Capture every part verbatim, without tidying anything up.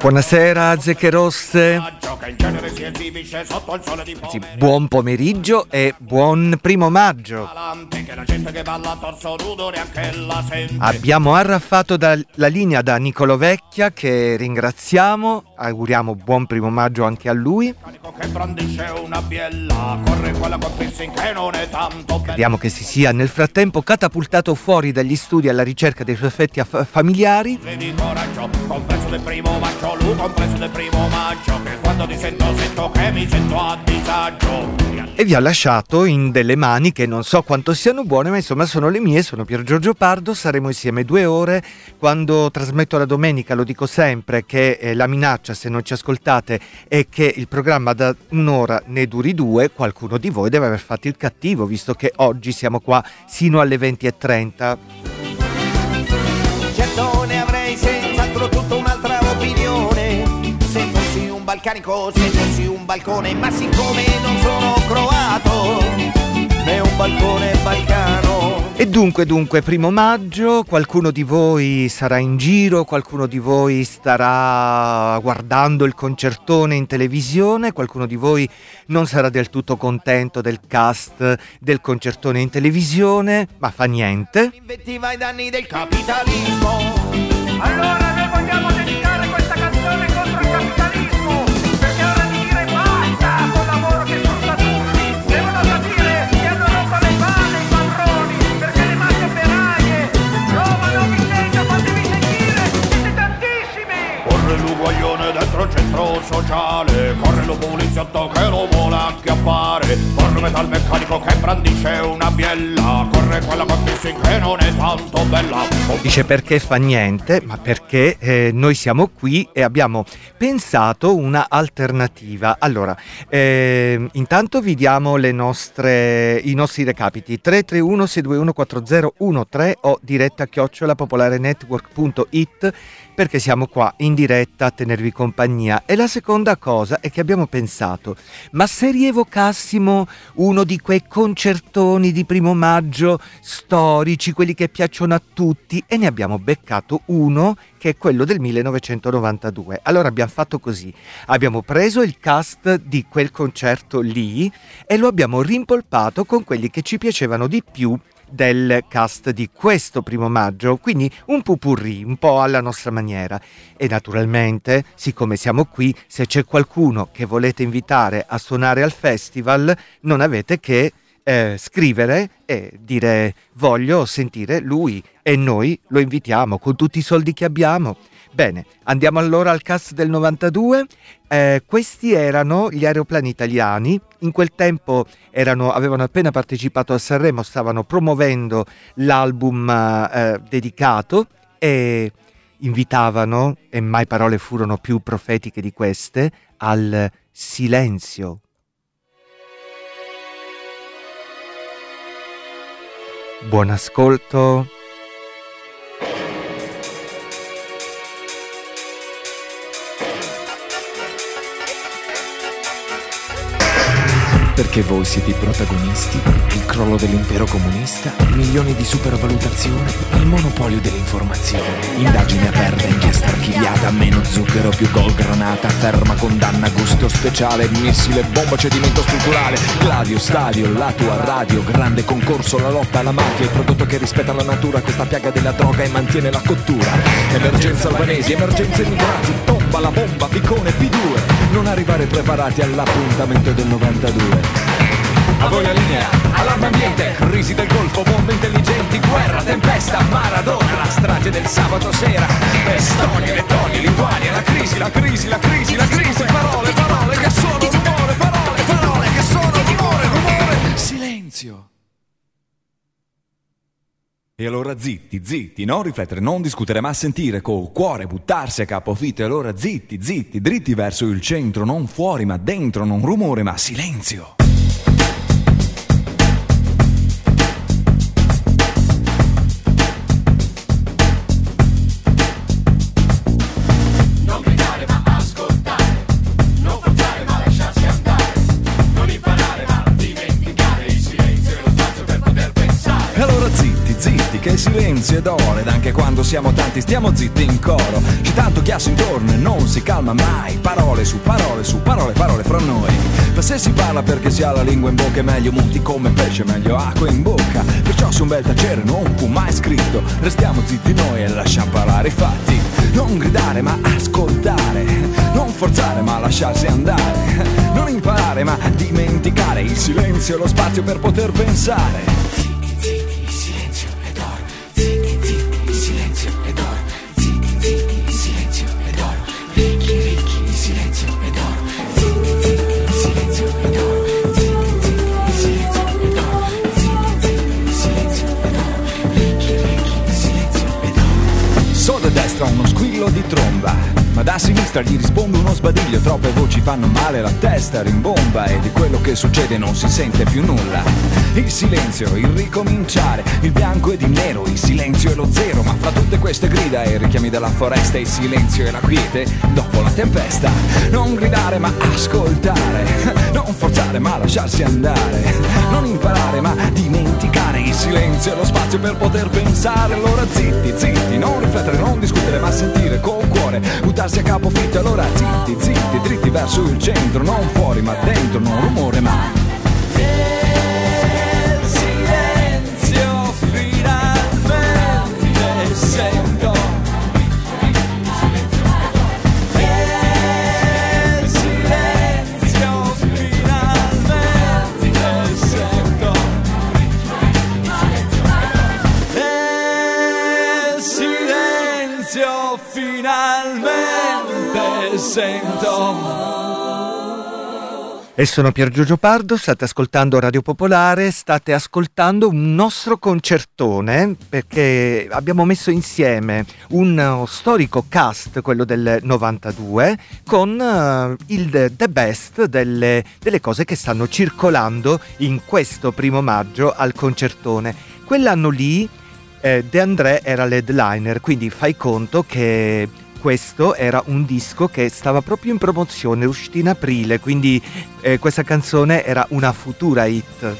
Buonasera Zecche Rosse. Sì, buon pomeriggio e buon primo maggio. Abbiamo arraffato dalla linea da Niccolò Vecchia, che ringraziamo, auguriamo buon primo maggio anche a lui. Crediamo che si sia nel frattempo catapultato fuori dagli studi alla ricerca dei suoi effetti aff- familiari. Compreso del primo maggio, lui compreso del primo maggio, che quando ti sento sento che mi sento a disagio. E vi ha lasciato in delle mani che non so quanto siano buone, ma insomma sono le mie. Sono Pier Giorgio Pardo, saremo insieme due ore. Quando trasmetto la domenica lo dico sempre che eh, la minaccia, se non ci ascoltate, è che il programma da un'ora ne duri due. Qualcuno di voi deve aver fatto il cattivo, visto che oggi siamo qua sino alle venti e trenta. Certo ne avrei senz'altro tutta un'altra opinione se fossi un balcanico, se fossi un balcone, ma siccome non sono croato né un balcone balcano. E dunque, dunque, primo maggio, qualcuno di voi sarà in giro, qualcuno di voi starà guardando il concertone in televisione, qualcuno di voi non sarà del tutto contento del cast del concertone in televisione, ma fa niente. Invettiva ai danni del capitalismo. Allora noi vogliamo dedicare questa canzone contro il capitalismo, perché è ora di dire basta col lavoro che sfrutta tutti. Devono capire che hanno rotto le palle i padroni, perché le masse operaie trovano bisogno, fatevi sentire, siete tantissimi. Corre l'uguaglione dentro il centro sociale, corre lo poliziotto che lo vuole acchiappare, corre metalmeccanico che brandisce una biella, corre quella con pissing che non è tanto bella. Dice perché fa niente, ma perché eh, noi siamo qui e abbiamo pensato una alternativa. Allora, eh, intanto vi diamo le nostre, i nostri recapiti: tre tre uno sei due uno quattro zero uno tre o diretta chiocciola popolarenetwork punto it, perché siamo qua in diretta a tenervi compagnia. E la seconda cosa è che abbiamo pensato, ma se rievocassimo uno di quei concertoni di primo maggio storici, quelli che piacciono a tutti, e ne abbiamo beccato uno che è quello del millenovecentonovantadue. Allora abbiamo fatto così: abbiamo preso il cast di quel concerto lì e lo abbiamo rimpolpato con quelli che ci piacevano di più del cast di questo primo maggio, quindi un pupurri, un po' alla nostra maniera. E naturalmente, siccome siamo qui, se c'è qualcuno che volete invitare a suonare al festival, non avete che eh, scrivere e dire voglio sentire lui, e noi lo invitiamo con tutti i soldi che abbiamo. Bene, andiamo allora al cast del novantadue. Eh, questi erano gli Aeroplani Italiani. In quel tempo erano, avevano appena partecipato a Sanremo, stavano promuovendo l'album eh, dedicato e invitavano, e mai parole furono più profetiche di queste, al silenzio. Buon ascolto. Perché voi siete i protagonisti, il crollo dell'impero comunista, milioni di supervalutazione, il monopolio dell'informazione, indagine aperta, inchiesta archiviata, meno zucchero, più gol granata, ferma condanna, gusto speciale, missile, bomba, cedimento strutturale, Gladio, stadio, la tua radio, grande concorso, la lotta alla mafia, il prodotto che rispetta la natura, questa piaga della droga e mantiene la cottura, emergenza albanesi, emergenza immigrati, tomba la bomba, piccone, P due, non arrivare preparati all'appuntamento del novantadue. A voi la linea, allarme ambiente, crisi del Golfo, bombe intelligenti, guerra, tempesta, Maradona, la strage del sabato sera, Estonia, Lettonia, Lituania, la crisi, la crisi, la crisi, la crisi, parole, parole che sono rumore, parole, parole che sono rumore, rumore, silenzio. E allora zitti, zitti, non riflettere, non discutere, ma sentire col cuore, buttarsi a capofitto. E allora zitti, zitti, dritti verso il centro, non fuori ma dentro, non rumore ma silenzio. Che silenzio ed ore, ed anche quando siamo tanti stiamo zitti in coro. C'è tanto chiasso intorno e non si calma mai, parole su parole su parole, parole fra noi. Ma se si parla perché si ha la lingua in bocca è meglio muti come pesce, meglio acqua in bocca. Perciò su un bel tacere non fu mai scritto, restiamo zitti noi e lasciamo parlare i fatti. Non gridare ma ascoltare, non forzare ma lasciarsi andare, non imparare ma dimenticare, il silenzio e lo spazio per poter pensare. Zitti zitti, il silenzio ed oro, zitti zitti, il silenzio ed oro, zitti zitti, il silenzio ed oro, ricchi ricchi, il silenzio ed oro, zitti zitti, il silenzio ed oro, zitti zitti, il silenzio ed oro, zitti zitti, il silenzio ed oro, ricchi ricchi, il silenzio ed oro. Solo a destra uno squillo di tromba, ma da sinistra gli risponde uno sbadiglio. Troppe voci fanno male, la testa rimbomba e di quello che succede non si sente più nulla. Il silenzio, il ricominciare, il bianco ed il nero, il silenzio e lo zero. Ma fra tutte queste grida e i richiami della foresta, il silenzio e la quiete dopo la tempesta. Non gridare ma ascoltare, non forzare ma lasciarsi andare, non imparare ma dimenticare, il silenzio e lo spazio per poter pensare. Allora zitti, zitti, non riflettere, non discutere ma sentire col cuore, buttarsi a capofitto. Allora zitti, zitti, dritti verso il centro, non fuori ma dentro, non rumore ma il silenzio finalmente sento. Il silenzio finalmente sento. Il silenzio finalmente sento. E sono Pier Giorgio Pardo, state ascoltando Radio Popolare, state ascoltando un nostro concertone perché abbiamo messo insieme un storico cast, quello del novantadue, con uh, il the best delle, delle cose che stanno circolando in questo primo maggio al concertone. Quell'anno lì eh, De André era l'headliner, quindi fai conto che questo era un disco che stava proprio in promozione, uscito in aprile, quindi eh, questa canzone era una futura hit.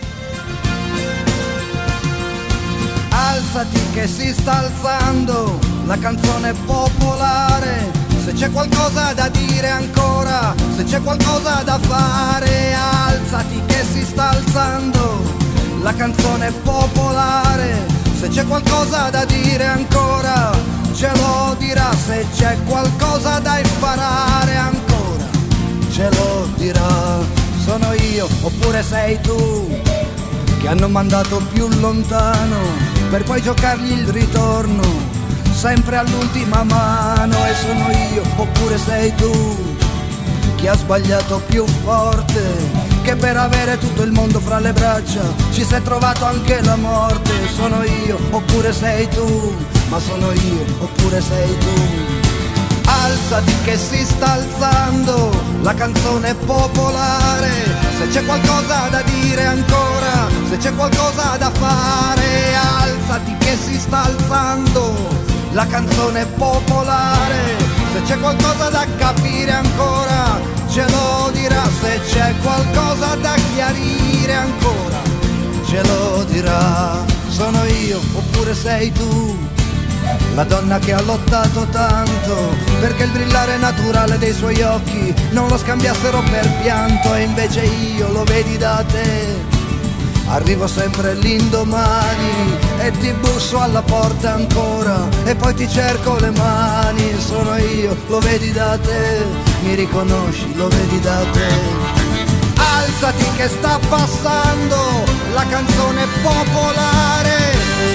Alzati che si sta alzando la canzone popolare, se c'è qualcosa da dire ancora, se c'è qualcosa da fare. Alzati che si sta alzando la canzone popolare, se c'è qualcosa da dire ancora ce lo dirà, se c'è qualcosa da imparare ancora ce lo dirà. Sono io oppure sei tu che hanno mandato più lontano per poi giocargli il ritorno sempre all'ultima mano. E sono io oppure sei tu che ha sbagliato più forte, che per avere tutto il mondo fra le braccia ci si è trovato anche la morte. Sono io oppure sei tu, ma sono io oppure sei tu. Alzati che si sta alzando la canzone popolare, se c'è qualcosa da dire ancora, se c'è qualcosa da fare. Alzati che si sta alzando la canzone popolare, se c'è qualcosa da capire ancora ce lo dirà, se c'è qualcosa da chiarire ancora ce lo dirà. Sono io oppure sei tu, la donna che ha lottato tanto perché il brillare naturale dei suoi occhi non lo scambiassero per pianto. E invece io, lo vedi da te, arrivo sempre l'indomani e ti busso alla porta ancora e poi ti cerco le mani. Sono io, lo vedi da te, mi riconosci, lo vedi da te. Alzati che sta passando la canzone popolare.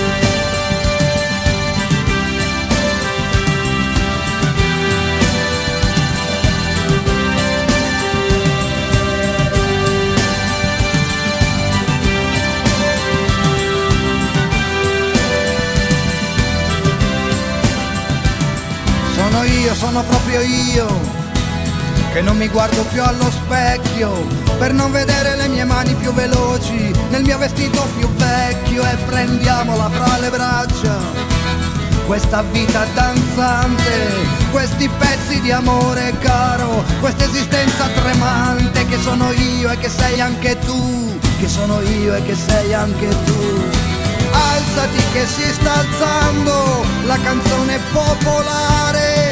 Sono io, sono proprio io che non mi guardo più allo specchio per non vedere le mie mani più veloci nel mio vestito più vecchio. E prendiamola fra le braccia questa vita danzante, questi pezzi di amore caro, questa esistenza tremante che sono io e che sei anche tu, che sono io e che sei anche tu. Alzati che si sta alzando la canzone popolare.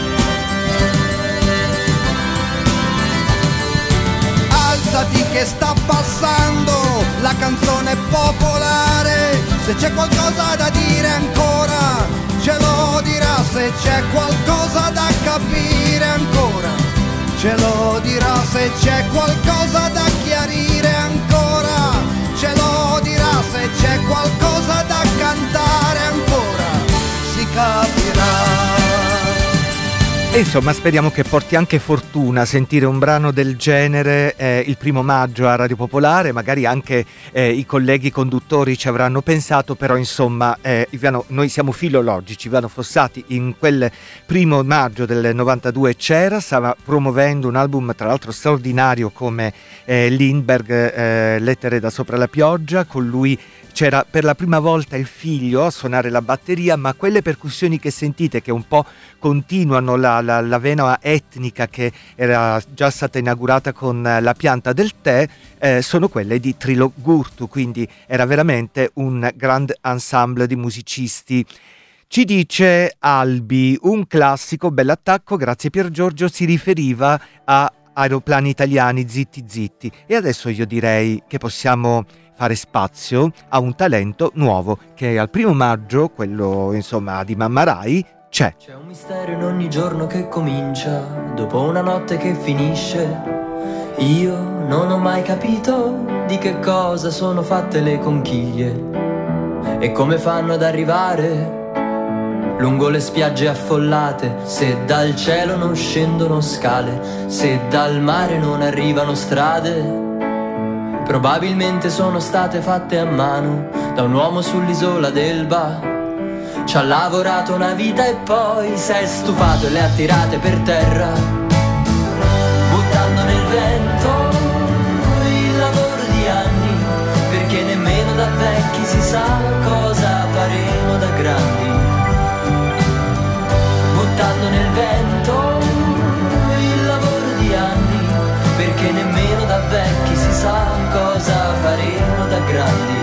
Alzati che sta passando la canzone popolare. Se c'è qualcosa da dire ancora, ce lo dirà. Se c'è qualcosa da capire ancora, ce lo dirà. Se c'è qualcosa da chiarire ancora, ce lo dirà. Se c'è qualcosa da cantare ancora, si capirà. E insomma, speriamo che porti anche fortuna sentire un brano del genere eh, il primo maggio a Radio Popolare. Magari anche eh, i colleghi conduttori ci avranno pensato, però insomma eh, Ivano, noi siamo filologici. Ivano Fossati in quel primo maggio del novantadue c'era, stava promuovendo un album tra l'altro straordinario come eh, Lindbergh, eh, Lettere da sopra la pioggia. Con lui c'era per la prima volta il figlio a suonare la batteria, ma quelle percussioni che sentite, che un po' continuano la, la, la vena etnica che era già stata inaugurata con la pianta del tè, eh, sono quelle di Trilo Gurtu, quindi era veramente un grand ensemble di musicisti. Ci dice Albi, un classico, bell'attacco, grazie Pier Giorgio, si riferiva a Aeroplani Italiani, zitti zitti. E adesso io direi che possiamo fare spazio a un talento nuovo che al primo maggio, quello insomma di Mamma Rai, c'è. C'è un mistero in ogni giorno che comincia, dopo una notte che finisce. Io non ho mai capito di che cosa sono fatte le conchiglie e come fanno ad arrivare lungo le spiagge affollate, se dal cielo non scendono scale, se dal mare non arrivano strade. Probabilmente sono state fatte a mano da un uomo sull'isola d'Elba. Ci ha lavorato una vita e poi si è stufato e le ha tirate per terra, buttando nel vento il lavoro di anni, perché nemmeno da vecchi si sa cosa faremo da grandi. Buttando nel vento il lavoro di anni, perché nemmeno da vecchi si sa cosa faremo da grandi.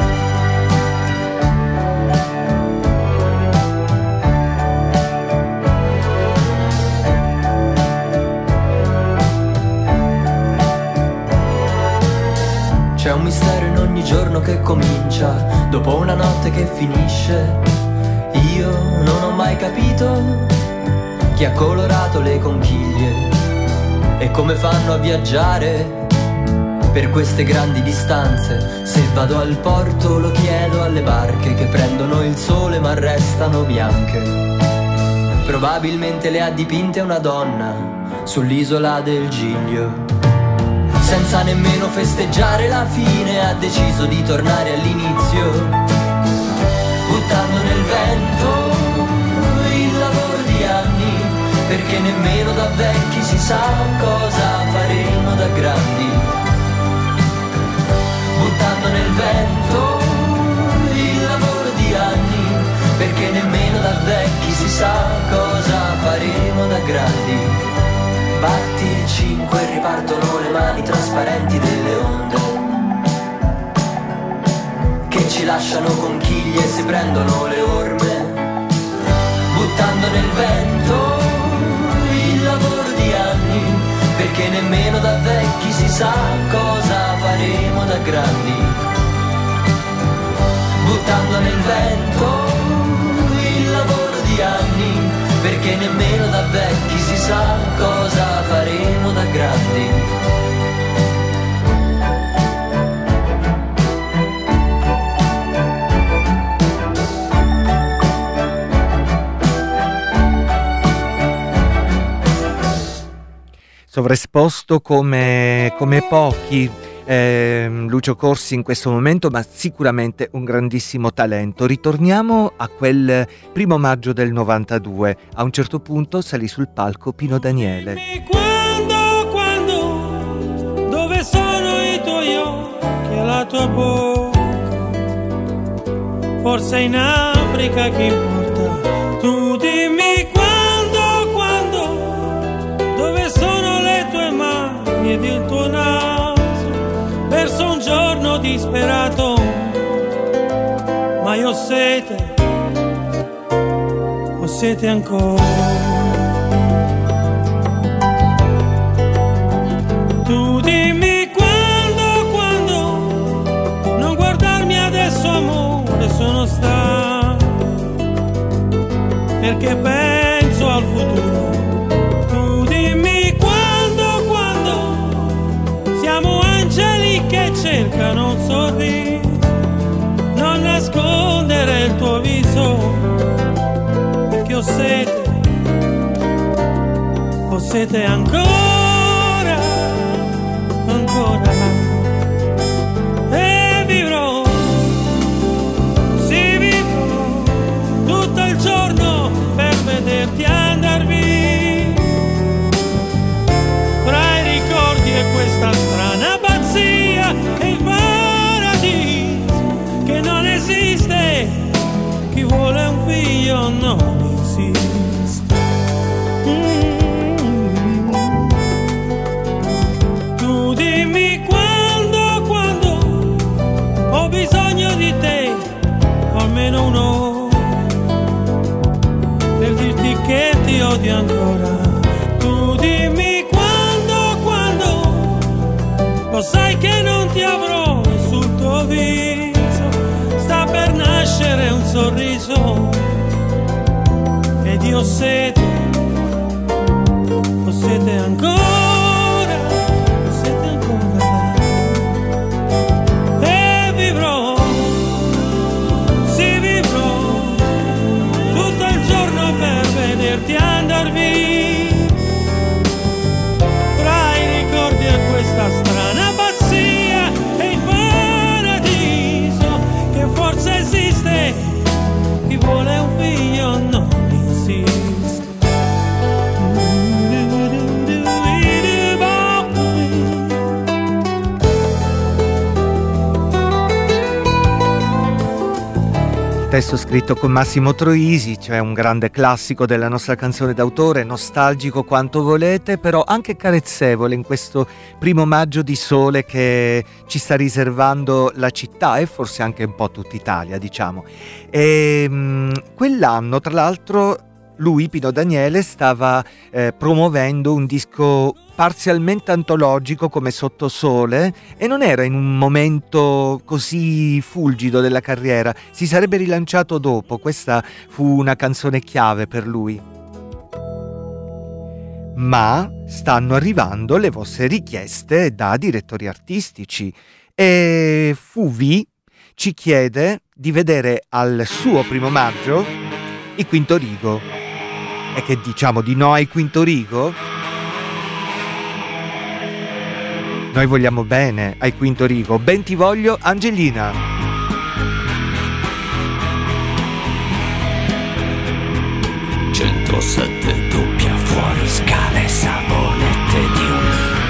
C'è un mistero in ogni giorno che comincia, dopo una notte che finisce. Io non ho mai capito chi ha colorato le conchiglie e come fanno a viaggiare per queste grandi distanze. Se vado al porto lo chiedo alle barche che prendono il sole ma restano bianche. Probabilmente le ha dipinte una donna sull'isola del Giglio. Senza nemmeno festeggiare la fine ha deciso di tornare all'inizio, buttando nel vento il lavoro di anni, perché nemmeno da vecchi si sa cosa faremo da grandi. Buttando nel vento il lavoro di anni, perché nemmeno da vecchi si sa cosa faremo da grandi. Batti il cinque e ripartono le mani trasparenti delle onde che ci lasciano conchiglie e si prendono le orme. Buttando nel vento il lavoro di anni, perché nemmeno da vecchi si sa cosa faremo da grandi. Buttando nel vento il lavoro di anni, perché nemmeno da vecchi si sa cosa faremo da grandi. Sovraesposto come, come pochi eh, Lucio Corsi in questo momento, ma sicuramente un grandissimo talento. Ritorniamo a quel primo maggio del novantadue. A un certo punto salì sul palco Pino Daniele. Quando, quando, dove sono i tuoi occhi e la tua bocca? Forse in Africa, che importa? Tu dimmi quando, quando, dove sono le tue mani ed il tuo naso? Verso un giorno disperato sete, ho sete ancora. Tu dimmi quando, quando, non guardarmi adesso amore, sono stanco, perché penso al futuro. Tu dimmi quando, quando, siamo angeli che cercano un sorriso, non nascondere il tuo viso, perché ho sete, ho sete ancora, ancora, e vivrò, sì vivrò, tutto il giorno per vederti andar via, tra i ricordi e questa strana pazzia, e il paradiso che non esiste, chi vuole un figlio non esiste. Mm. Tu dimmi quando, quando ho bisogno di te, almeno un'ora, per dirti che ti odio ancora. Tu dimmi quando, quando, lo sai che non ti avrò sul tuo viso, sta per nascere un sorriso, ed io ho sete, ho sete ancora, ho sete ancora, e vivrò, sì vivrò, tutto il giorno per vederti andar via, tra i ricordi e questa strana pazzia, e il paradiso che forse esiste, chi vuole un figlio non insiste. Testo scritto con Massimo Troisi, cioè un grande classico della nostra canzone d'autore, nostalgico quanto volete, però anche carezzevole in questo primo maggio di sole che ci sta riservando la città e forse anche un po' tutta Italia, diciamo. E, mh, quell'anno, tra l'altro, lui, Pino Daniele, stava eh, promuovendo un disco parzialmente antologico come Sottosole, e non era in un momento così fulgido della carriera, si sarebbe rilanciato dopo. Questa fu una canzone chiave per lui. Ma stanno arrivando le vostre richieste da direttori artistici e Fuvi ci chiede di vedere al suo primo maggio i Quinto Rigo. E che diciamo di no ai Quinto Rigo? Noi vogliamo bene ai Quinto Rigo. Ben ti voglio, Angelina. centosette doppia fuori scale, saponette di un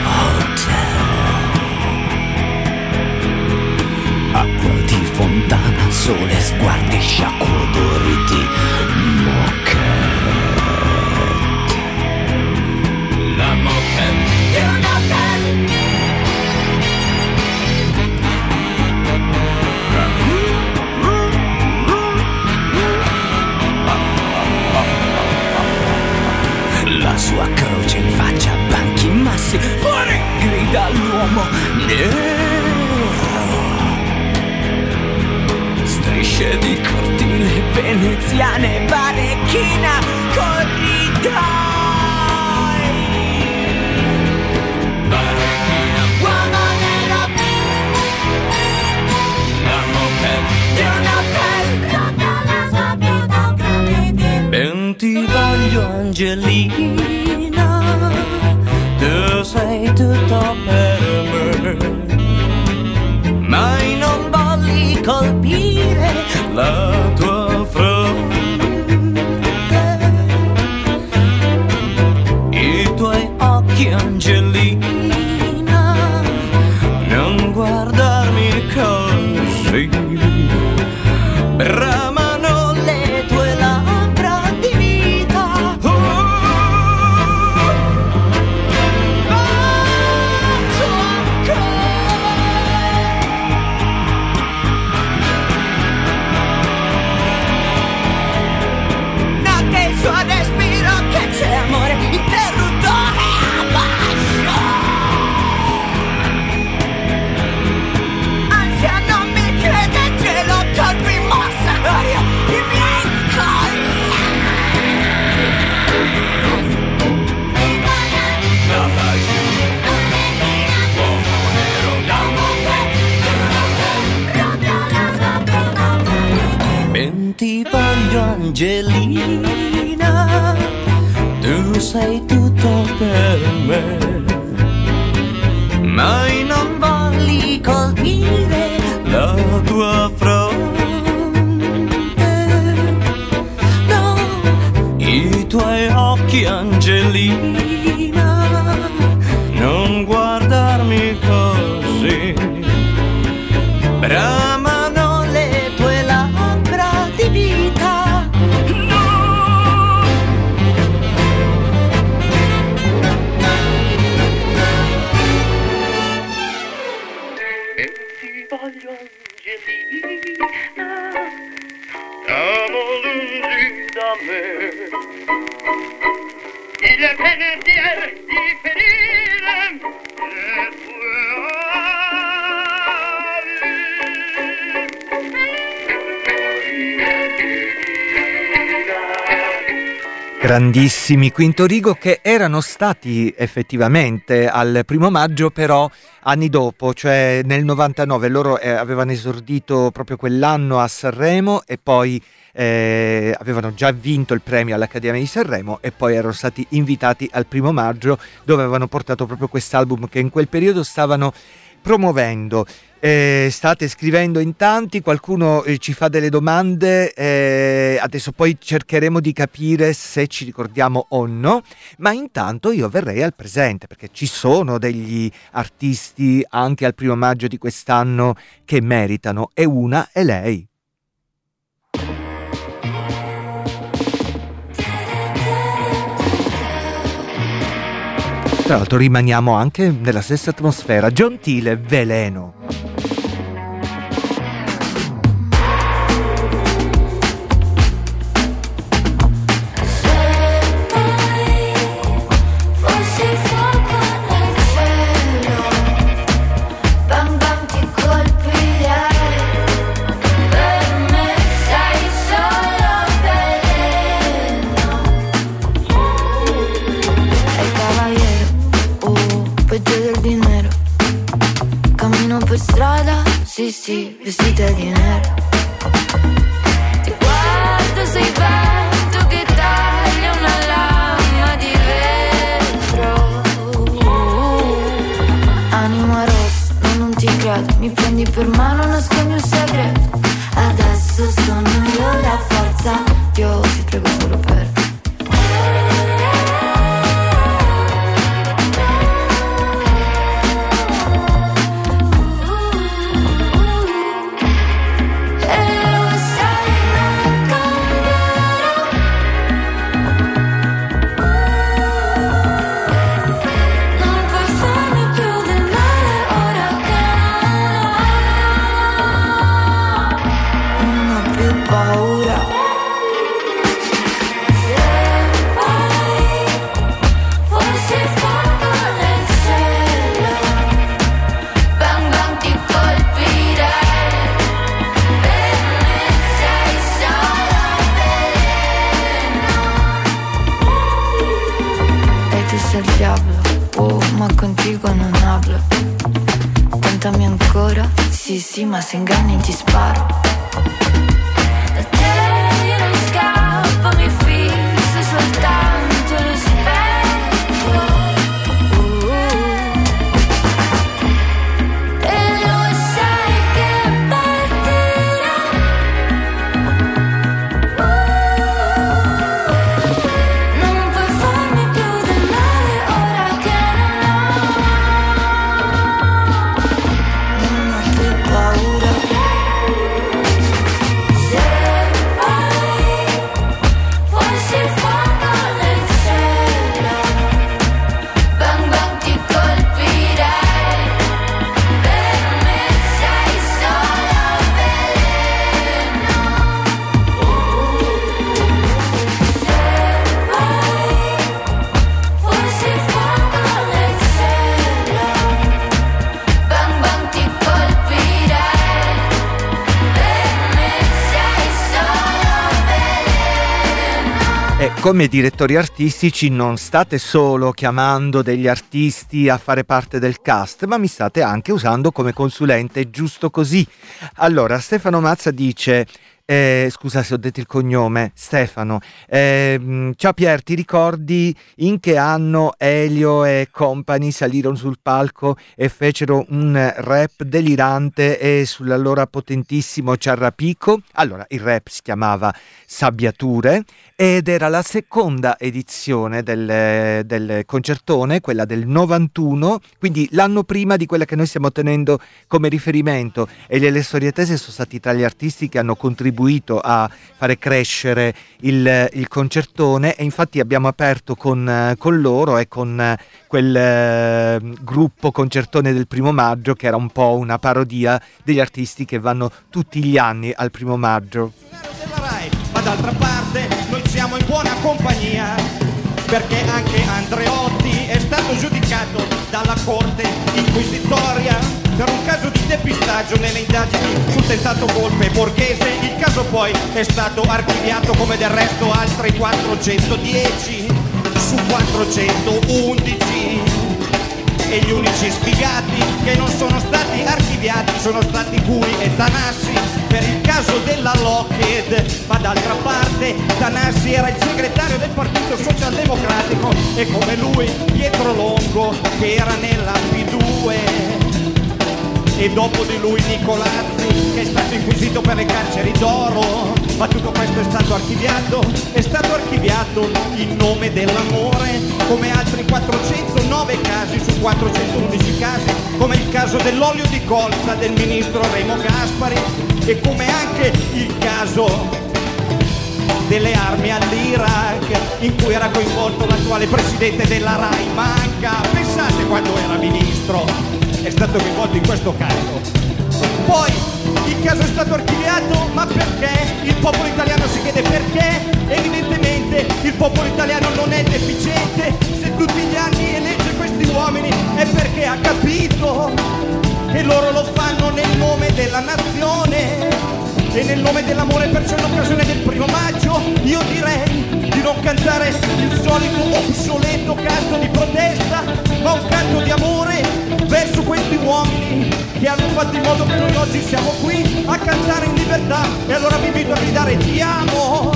hotel. Acqua di fontana, sole, sguardi, sciacquatori di moquette. La moquette di un hotel. La sua croce in faccia, banchi massi, fuori grida l'uomo nero. Strisce di cortile veneziane, barechina, corridoi. Barechina, uomo nero. La moquette di un hotel. Tutta la sua vita gravidi. Ben ti voglio, Angelina, tu sei tutto per me, mai non volli colpire la tua fronte, i tuoi occhi, Angelina, non guardarmi così, bramano le tue labbra di vita. Angelina, tu sei tutto per me, mai non volli colpire la tua fronte, no, i tuoi occhi Angelina, non guardarmi così, bramano le tue labbra di vita, no. E ti voglio Angelina, amo lungi da me, il pensiero di ferire le tue Grandissimi Quinto Rigo, che erano stati effettivamente al primo maggio, però anni dopo, cioè nel novantanove. Loro eh, avevano esordito proprio quell'anno a Sanremo e poi eh, avevano già vinto il premio all'Accademia di Sanremo e poi erano stati invitati al primo maggio, dove avevano portato proprio quest'album che in quel periodo stavano promuovendo. Eh, state scrivendo in tanti, qualcuno eh, ci fa delle domande, eh, adesso poi cercheremo di capire se ci ricordiamo o no, ma intanto io verrei al presente, perché ci sono degli artisti anche al primo maggio di quest'anno che meritano, e una è lei. Tra l'altro rimaniamo anche nella stessa atmosfera. Gentile Veleno. Sì, sì, vestite di nero. Ti guardo, sei vento che taglia una lama di vetro. Anima rossa, no, non ti credo. Mi prendi per mano, nascondi un segreto. Adesso sono io la forza. Io ti prego solo per sì, sì, ma se inganni ti sparo. Da te io non scappo, mi fisso soltanto lo specchio. uh, E lo sai che partirà. uh, Non puoi farmi più del male ora che non ho. Non ho più paura. Se vai, fossi fuoco nel cielo, bang bang ti colpirei. Per me sei solo veleno. Se vai, fossi fuoco nel cielo, bang bang ti colpirei. Per me sei solo veleno. E come direttori artistici non state solo chiamando degli artisti a fare parte del cast, ma mi state anche usando come consulente, giusto così. Allora, Stefano Mazza dice: Eh, scusa se ho detto il cognome, Stefano. Eh, ciao Pier, ti ricordi in che anno Elio e company salirono sul palco e fecero un rap delirante e sull'allora potentissimo Ciarrapico? Allora, il rap si chiamava Sabbiature ed era la seconda edizione del, del concertone, quella del novantuno, quindi l'anno prima di quella che noi stiamo tenendo come riferimento, e le Storiatese sono stati tra gli artisti che hanno contribuito a fare crescere il, il concertone, e infatti abbiamo aperto con, con loro e con quel eh, gruppo concertone del primo maggio, che era un po' una parodia degli artisti che vanno tutti gli anni al primo maggio. Ma d'altra parte noi siamo in buona compagnia, perché anche Andreotti è stato giudicato dalla Corte Inquisitoria per un caso di depistaggio nelle indagini sul tentato golpe Borghese. Il caso poi è stato archiviato, come del resto altri quattrocentodieci su quattrocentoundici. E gli unici sfigati che non sono stati archiviati sono stati Cui e Tanassi per il caso della Lockheed. Ma d'altra parte Tanassi era il segretario del Partito Socialdemocratico, e come lui Pietro Longo, che era nella P due. E dopo di lui Nicolazzi, che è stato inquisito per le carceri d'oro. Ma tutto questo è stato archiviato, è stato archiviato in nome dell'amore, come altri quattrocentonove casi su quattrocentoundici casi, come il caso dell'olio di colza del ministro Remo Gaspari, e come anche il caso delle armi all'Iraq, in cui era coinvolto l'attuale presidente della RAI Manca. Pensate, quando era ministro è stato coinvolto in questo caso. Poi il caso è stato archiviato, ma perché? Il popolo italiano si chiede perché. Evidentemente il popolo italiano non è deficiente. Se tutti gli anni elegge questi uomini è perché ha capito che loro lo fanno nel nome della nazione e nel nome dell'amore. Perciò in occasione del primo maggio io direi di non cantare il solito obsoleto canto di protesta, ma un canto di amore verso questi uomini che hanno fatto in modo che noi oggi siamo qui a cantare in libertà. E allora vi invito a gridare ti amo.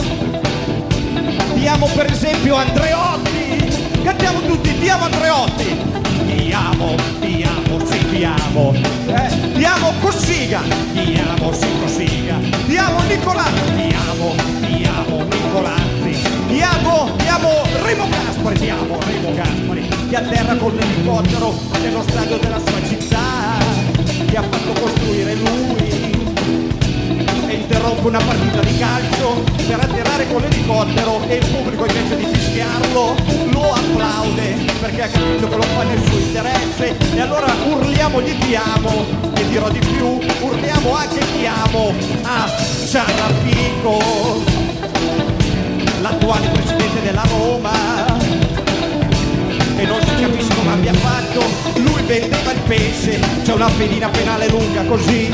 Ti amo per esempio Andreotti. Cantiamo tutti, ti amo Andreotti. Ti amo, ti amo, sì ti amo. Eh, ti amo Cossiga. Ti amo, sì Cossiga. Ti amo Nicolazzi. Ti amo, ti amo Nicolazzi. Ti amo, ti amo Remo Gaspari. Ti amo Remo Gaspari, che atterra con l'elicottero nello stadio della sua città, che ha fatto costruire lui, e interrompe una partita di calcio per atterrare con l'elicottero, e il pubblico invece di fischiarlo lo applaude perché ha capito che lo fa nel suo interesse. E allora urliamogli ti amo, e dirò di più, urliamo anche ti amo a Ciarrapico, l'attuale presidente della Roma. E non si capisce come abbia fatto, lui vendeva il pesce, c'è una pedina penale lunga così.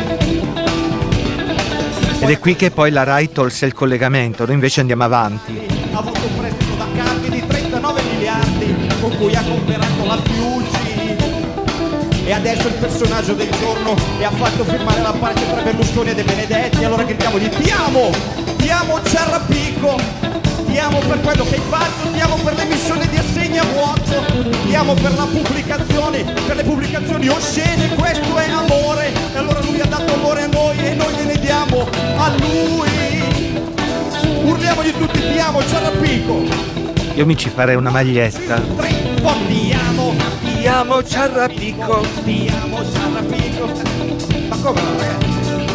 Ed è qui che poi la RAI tolse il collegamento, noi invece andiamo avanti. Ha avuto un prestito da Campi di trentanove miliardi con cui ha comprato la Fiuggi, e adesso il personaggio del giorno, e ha fatto firmare la pace tra Berlusconi e De Benedetti. Allora gridiamogli ti amo, ti amo Ciarrapico. Ti amo per quello che hai fatto, ti amo per l'emissione di assegni a vuoto, ti amo per la pubblicazione, per le pubblicazioni oscene, questo è amore. E allora lui ha dato amore a noi e noi gliene diamo a lui. Urliamogli tutti ti amo Ciarrapico. Io mi ci farei una maglietta. Tre, oh, ti amo, ti amo Ciarrapico. Ti amo Ciarrapico. Ma come no, ragazzi?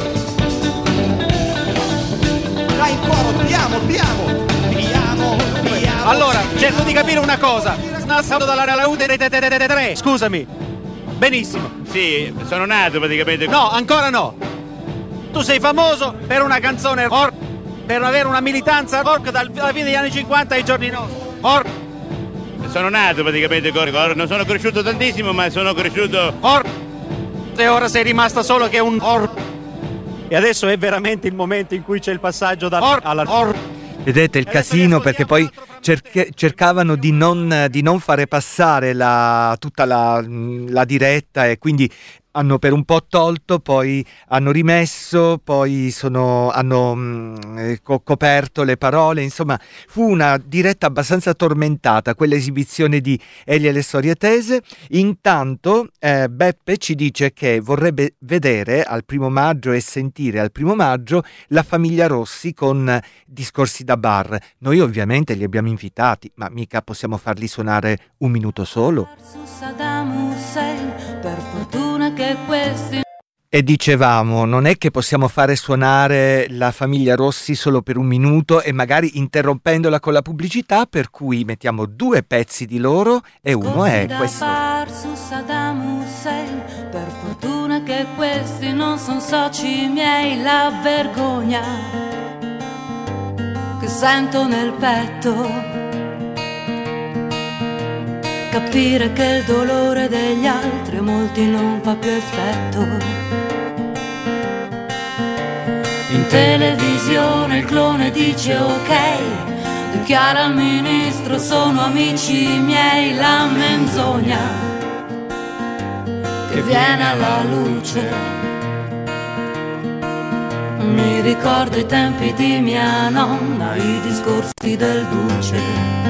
Dai in coro, ti amo, ti amo. Allora, cerco di capire una cosa. Nato dalla Ralaute tre. Scusami. Benissimo. Sì, sono nato praticamente. No, ancora no. Tu sei famoso per una canzone rock, per avere una militanza rock dalla fine degli anni cinquanta ai giorni nostri. Rock. Sono nato praticamente con rock. Non sono cresciuto tantissimo, ma sono cresciuto rock. E ora sei rimasta solo che un rock. E adesso è veramente il momento in cui c'è il passaggio da rock alla rock. Vedete il casino, perché poi cerche- cercavano di non, di non fare passare la, tutta la, la diretta, e quindi hanno per un po' tolto, poi hanno rimesso, poi sono, hanno mh, co- coperto le parole. Insomma, fu una diretta abbastanza tormentata quell'esibizione di Elia e le storie tese. Intanto eh, Beppe ci dice che vorrebbe vedere al primo maggio e sentire al primo maggio la famiglia Rossi con Discorsi da bar. Noi ovviamente li abbiamo invitati, ma mica possiamo farli suonare un minuto solo. Saddam Hussein, per fortuna che questi... E dicevamo, non è che possiamo fare suonare la famiglia Rossi solo per un minuto e magari interrompendola con la pubblicità, per cui mettiamo due pezzi di loro e uno è questo. Su Saddam Hussein, per fortuna che questi non sono soci miei, la vergogna che sento nel petto, capire che il dolore degli altri a molti non fa più effetto. In televisione il clone dice ok, dichiara al ministro sono amici miei, la menzogna che viene alla luce mi ricorda i tempi di mia nonna, i discorsi del duce.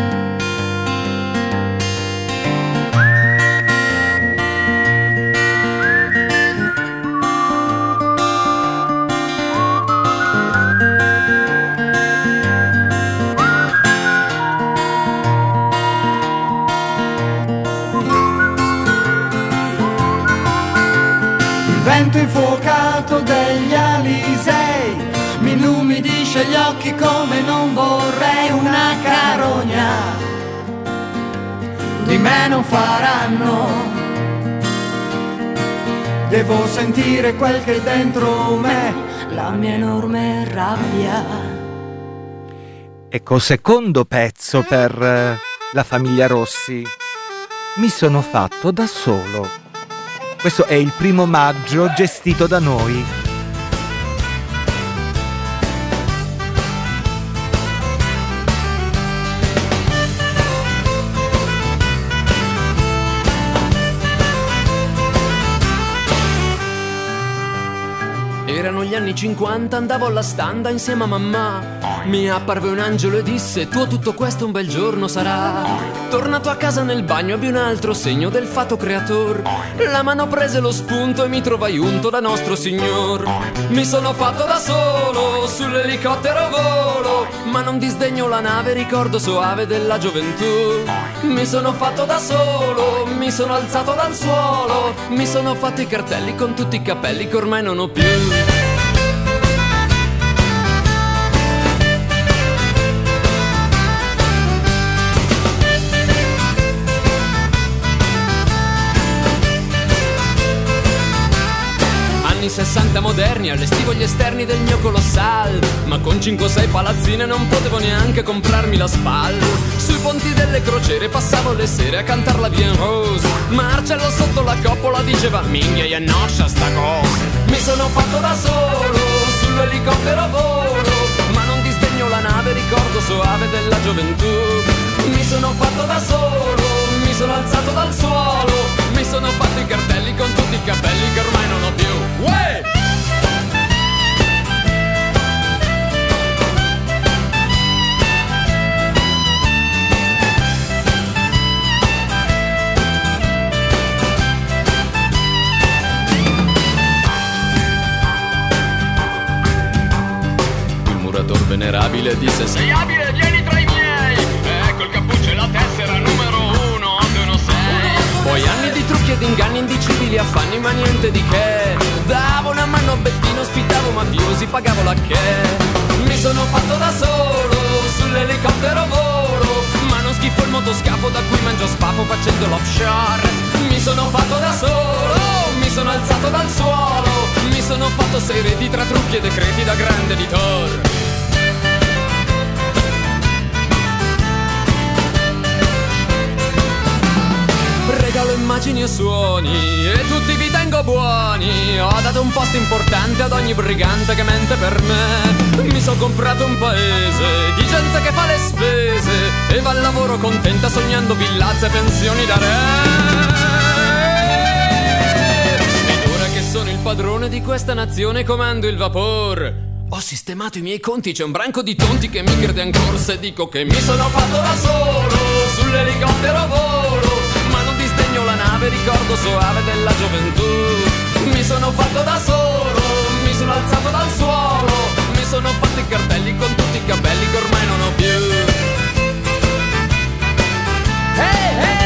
Vento infuocato degli Alisei mi inumidisce gli occhi come non vorrei, una carogna di me non faranno, devo sentire quel che è dentro me, la mia enorme rabbia. Ecco, secondo pezzo per eh, la famiglia Rossi, Mi sono fatto da solo. Questo è il primo maggio gestito da noi. Erano gli anni cinquanta, andavo alla standa insieme a mamma. Mi apparve un angelo e disse: tuo tutto questo un bel giorno sarà. Tornato a casa nel bagno ebbi un altro segno del fato creator. La mano prese lo spunto e mi trovai unto da nostro signor. Mi sono fatto da solo, sull'elicottero volo, ma non disdegno la nave, ricordo soave della gioventù. Mi sono fatto da solo, mi sono alzato dal suolo, mi sono fatto i cartelli con tutti i capelli che ormai non ho più. sessanta moderni, allestivo gli esterni del mio colossal, ma con cinque o sei palazzine non potevo neanche comprarmi la spalla. Sui ponti delle crociere passavo le sere a cantar la Bien Rose. Marcello sotto la coppola diceva: minghia e noscia sta cosa. Mi sono fatto da solo, sull'elicottero volo, ma non disdegno la nave, ricordo soave della gioventù. Mi sono fatto da solo, mi sono alzato dal suolo, mi sono fatto i cartelli con tutti i capelli che ormai non ho più. Uè! Il murator venerabile disse: sei abile, vieni tra i miei. Ecco il cappuccio e la tessera numero uno, otto uno sei. Poi anni di trucchi ed inganni, indicibili affanni, ma niente di che. Davo una mano a Bettino, ospitavo mafiosi, pagavo la che. Mi sono fatto da solo, sull'elicottero volo, ma non schifo il motoscafo da cui mangio spafo facendo l'offshore. Mi sono fatto da solo, mi sono alzato dal suolo, mi sono fatto sei reti tra trucchi e decreti da grande editore. Regalo immagini e suoni e tutti vita in ritengo buoni. Ho dato un posto importante ad ogni brigante che mente per me. Mi sono comprato un paese di gente che fa le spese e va al lavoro contenta sognando villazze e pensioni da re. Ed ora che sono il padrone di questa nazione comando il vapor. Ho sistemato i miei conti, c'è un branco di tonti che mi crede ancora se dico che mi sono fatto da solo sull'elicottero volo, ma non disdegno la nave, ricordo soave della gioventù. Mi sono fatto da solo, mi sono alzato dal suolo, mi sono fatto i cartelli con tutti i capelli che ormai non ho più. Hey, hey!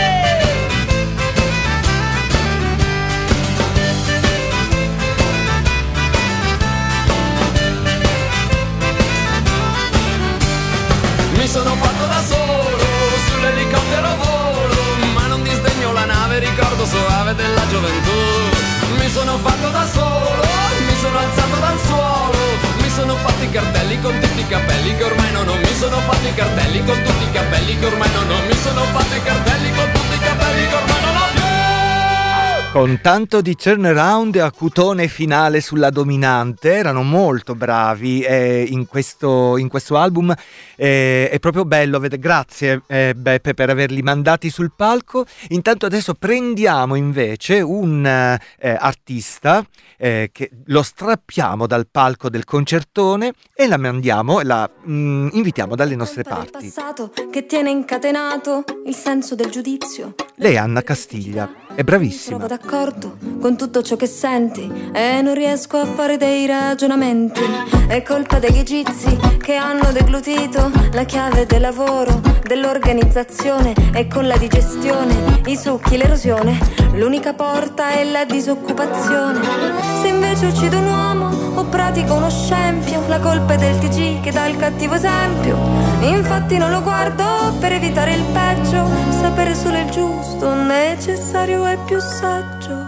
Mi sono fatto da solo sull'elicottero volo, ma non disdegno la nave, ricordo soave della gioventù. Mi sono fatto da solo, mi sono alzato dal suolo, mi sono fatto i cartelli con tutti i capelli che ormai non ho. Mi sono fatto i cartelli con tutti i capelli che ormai non ho. Mi sono fatto i cartelli con tutti i capelli che ormai non ho più. Con tanto di turnaround e acutone finale sulla dominante, erano molto bravi eh, in, questo, in questo album, eh, è proprio bello, vedete? Grazie eh, Beppe per averli mandati sul palco. Intanto adesso prendiamo invece un eh, artista eh, che lo strappiamo dal palco del concertone e la mandiamo, la mh, invitiamo dalle nostre parti. Passato che tiene incatenato il senso del giudizio. Lei è Anna Castiglia, è bravissima. Trovo d'accordo con tutto ciò che senti e non riesco a fare dei ragionamenti. È colpa degli egizi che hanno deglutito la chiave del lavoro, dell'organizzazione e con la digestione, i succhi, l'erosione, l'unica porta è la disoccupazione. Se invece uccido un uomo o pratico uno scempio, la colpa è del T G che dà il cattivo esempio. Infatti non lo guardo per evitare il peggio, sapere solo il giusto, necessario e più saggio.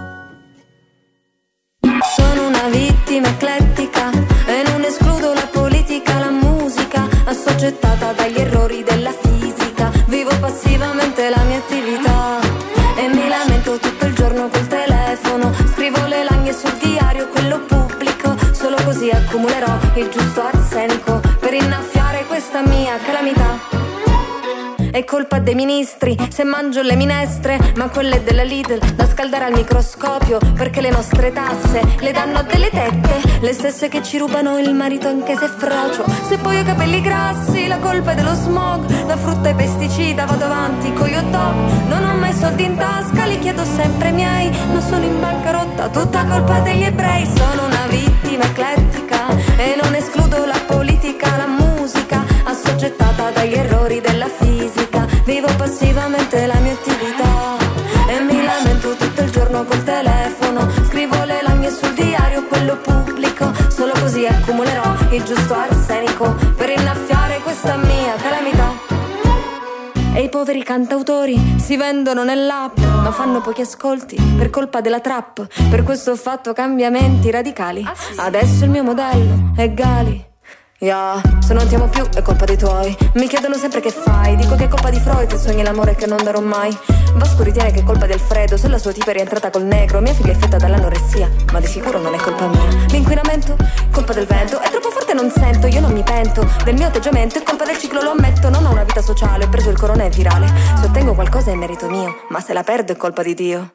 Sono una vittima eclettica e non escludo la politica, la musica, assoggettata dagli errori della fisica. Vivo passivamente la mia attività e mi lamento tutto il giorno col telefono. Scrivo le lagne sul diario, quello pubblico, solo così accumulerò il giusto arsenico per innaffiare questa mia calamità. È colpa dei ministri se mangio le minestre, ma quelle della Lidl da scaldare al microscopio, perché le nostre tasse le danno a delle tette, le stesse che ci rubano il marito anche se frocio. Se poi ho capelli grassi, la colpa è dello smog, da frutta e pesticida vado avanti con gli hot dog. Non ho mai soldi in tasca, li chiedo sempre miei, ma sono in bancarotta, tutta colpa degli ebrei. Sono una vittima eclettica e non escludo la politica, la musica, assoggettata dagli errori della fisica. Vivo passivamente la mia attività e mi lamento tutto il giorno col telefono. Scrivo le lagne sul diario, quello pubblico, solo così accumulerò il giusto arsenico per innaffiare questa mia calamità. E i poveri cantautori si vendono nell'app, ma fanno pochi ascolti per colpa della trap. Per questo ho fatto cambiamenti radicali. Adesso il mio modello è Gali. Yeah, se non ti amo più è colpa dei tuoi. Mi chiedono sempre che fai, dico che è colpa di Freud, sogni l'amore che non darò mai. Vasco ritiene che è colpa del freddo, se la sua tipa è rientrata col negro. Mia figlia è affetta dall'anoressia, ma di sicuro non è colpa mia. L'inquinamento, colpa del vento, è troppo forte non sento, io non mi pento del mio atteggiamento, è colpa del ciclo, lo ammetto. Non ho una vita sociale, ho preso il corona, è virale. Se ottengo qualcosa è merito mio, ma se la perdo è colpa di Dio.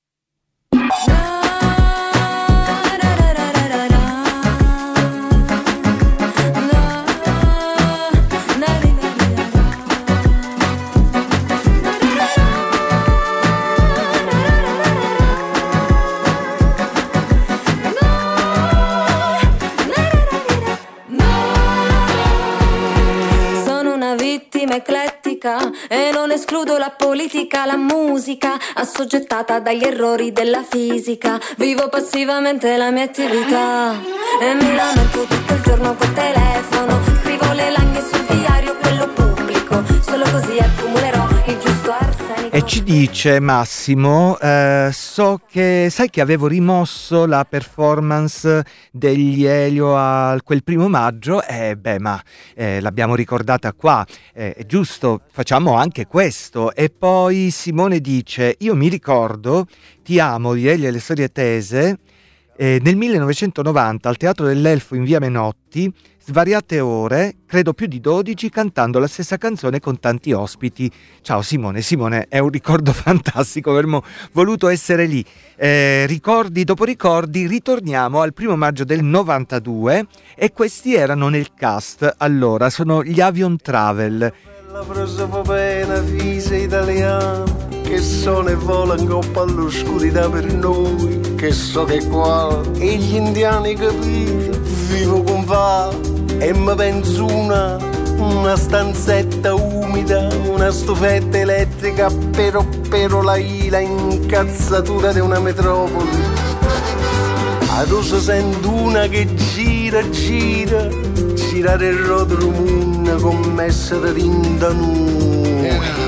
Eclettica e non escludo la politica, la musica, assoggettata dagli errori della fisica. Vivo passivamente la mia attività e mi lamento tutto il giorno col telefono. Scrivo le lagne sul diario, quello pubblico, solo così accumulerò il giusto arsenico. E ci dice Massimo, eh, so che sai che avevo rimosso la performance degli Elio a quel primo maggio, e eh, beh ma eh, l'abbiamo ricordata qua, eh, è giusto, facciamo anche questo. E poi Simone dice, io mi ricordo Ti amo di Elio e le storie tese eh, nel millenovecentonovanta al Teatro dell'Elfo in via Menotti, svariate ore, credo più di dodici, cantando la stessa canzone con tanti ospiti. Ciao Simone, Simone, è un ricordo fantastico, avremmo voluto essere lì. Eh, ricordi dopo ricordi, ritorniamo al primo maggio del novantadue e questi erano nel cast. Allora, sono gli Avion Travel. La prosopopena fisa italiana che sono e vola in coppa all'oscurità per noi, che so che qua e gli indiani capiti vivo con va e mi penso una una stanzetta umida, una stufetta elettrica, però però la la incazzatura di una metropoli. Adesso sento una che gira gira girare il rotolo moon commessa da rinda noi.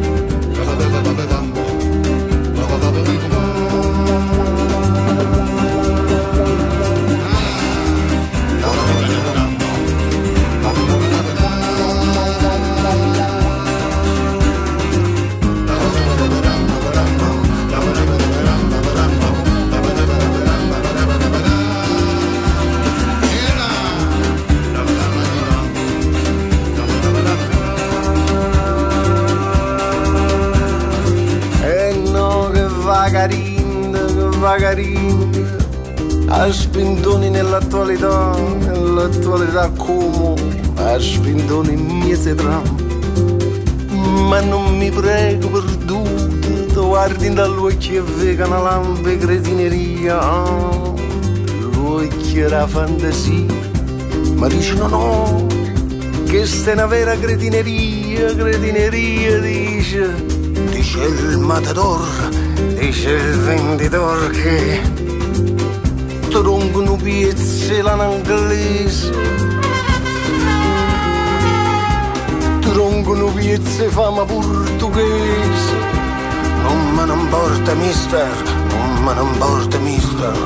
Vagarini a spintoni nell'attualità, nell'attualità come a spintoni miese tram. Ma non mi prego perduto, tu guardi dall'occhio e vega una lampa e cretineria, l'occhio era fantasia, ma dice no no, che sta è una vera cretineria, cretineria dice, dice il matador, dice il venditore che troncono piezze l'anglese, troncono piezze fama portoghese. Non me ne importa mister, non me ne importa mister.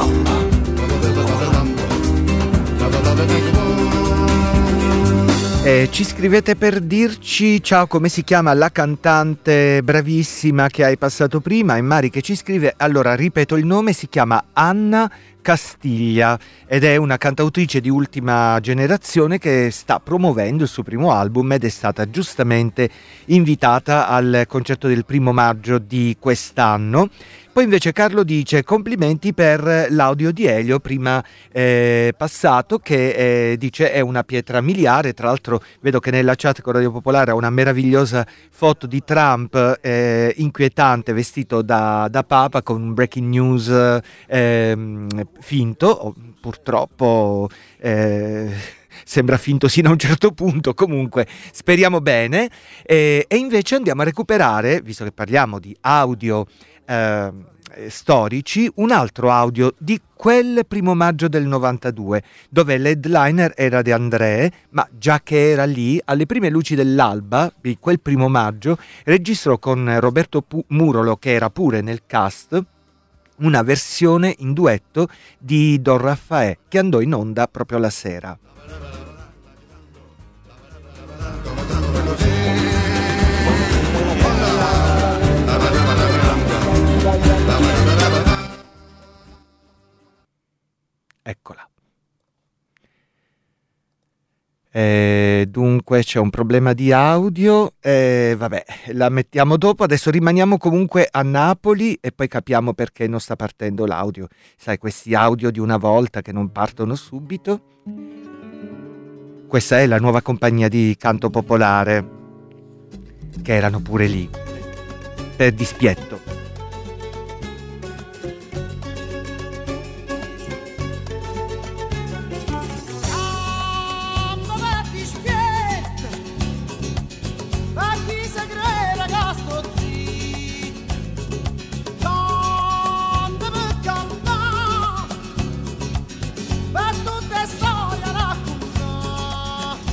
Eh, ci scrivete per dirci ciao, come si chiama la cantante bravissima che hai passato prima? E Mari che ci scrive, allora ripeto il nome, si chiama Anna Castiglia ed è una cantautrice di ultima generazione che sta promuovendo il suo primo album ed è stata giustamente invitata al concerto del primo maggio di quest'anno. Poi invece Carlo dice complimenti per l'audio di Elio prima eh, passato, che eh, dice è una pietra miliare. Tra l'altro vedo che nella chat con Radio Popolare ha una meravigliosa foto di Trump eh, inquietante vestito da, da Papa con un breaking news eh, finto, purtroppo eh, sembra finto sino a un certo punto, comunque speriamo bene. E, e invece andiamo a recuperare, visto che parliamo di audio Eh, storici, un altro audio di quel primo maggio del novantadue, dove l'headliner era De André, ma già che era lì alle prime luci dell'alba di quel primo maggio registrò con Roberto Pu- Murolo, che era pure nel cast, una versione in duetto di Don Raffaè che andò in onda proprio la sera. Eccola. Eh, dunque c'è un problema di audio, eh, vabbè, la mettiamo dopo. Adesso rimaniamo comunque a Napoli e poi capiamo perché non sta partendo l'audio. Sai, questi audio di una volta che non partono subito. Questa è la nuova compagnia di canto popolare, che erano pure lì per dispietto.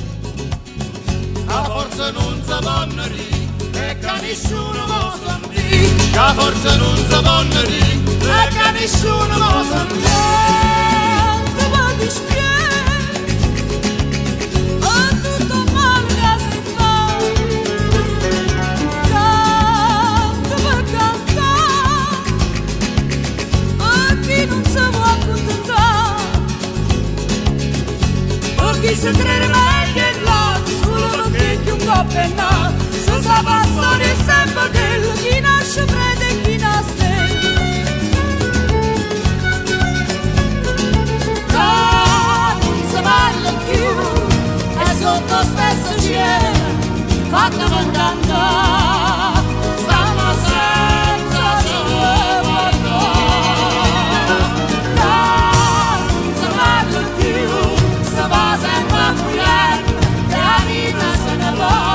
Non sa donna ri e che nessuno lo sa dire. che forse non si può dire e che nessuno lo sente. Ti può dispiare a tutto il male che si fa, tanto per cantare a chi non si può accontentare, a chi si crede meglio in là solo perché un po' pennato. Se sa storia è sempre quello, chi nasce prete e chi nasce. Ah, non si parla più, è sotto lo stesso cielo, fatto con cantare, stiamo senza se guardare. Ah, non si parla più, si va sempre a fugliare, e la vita se ne va.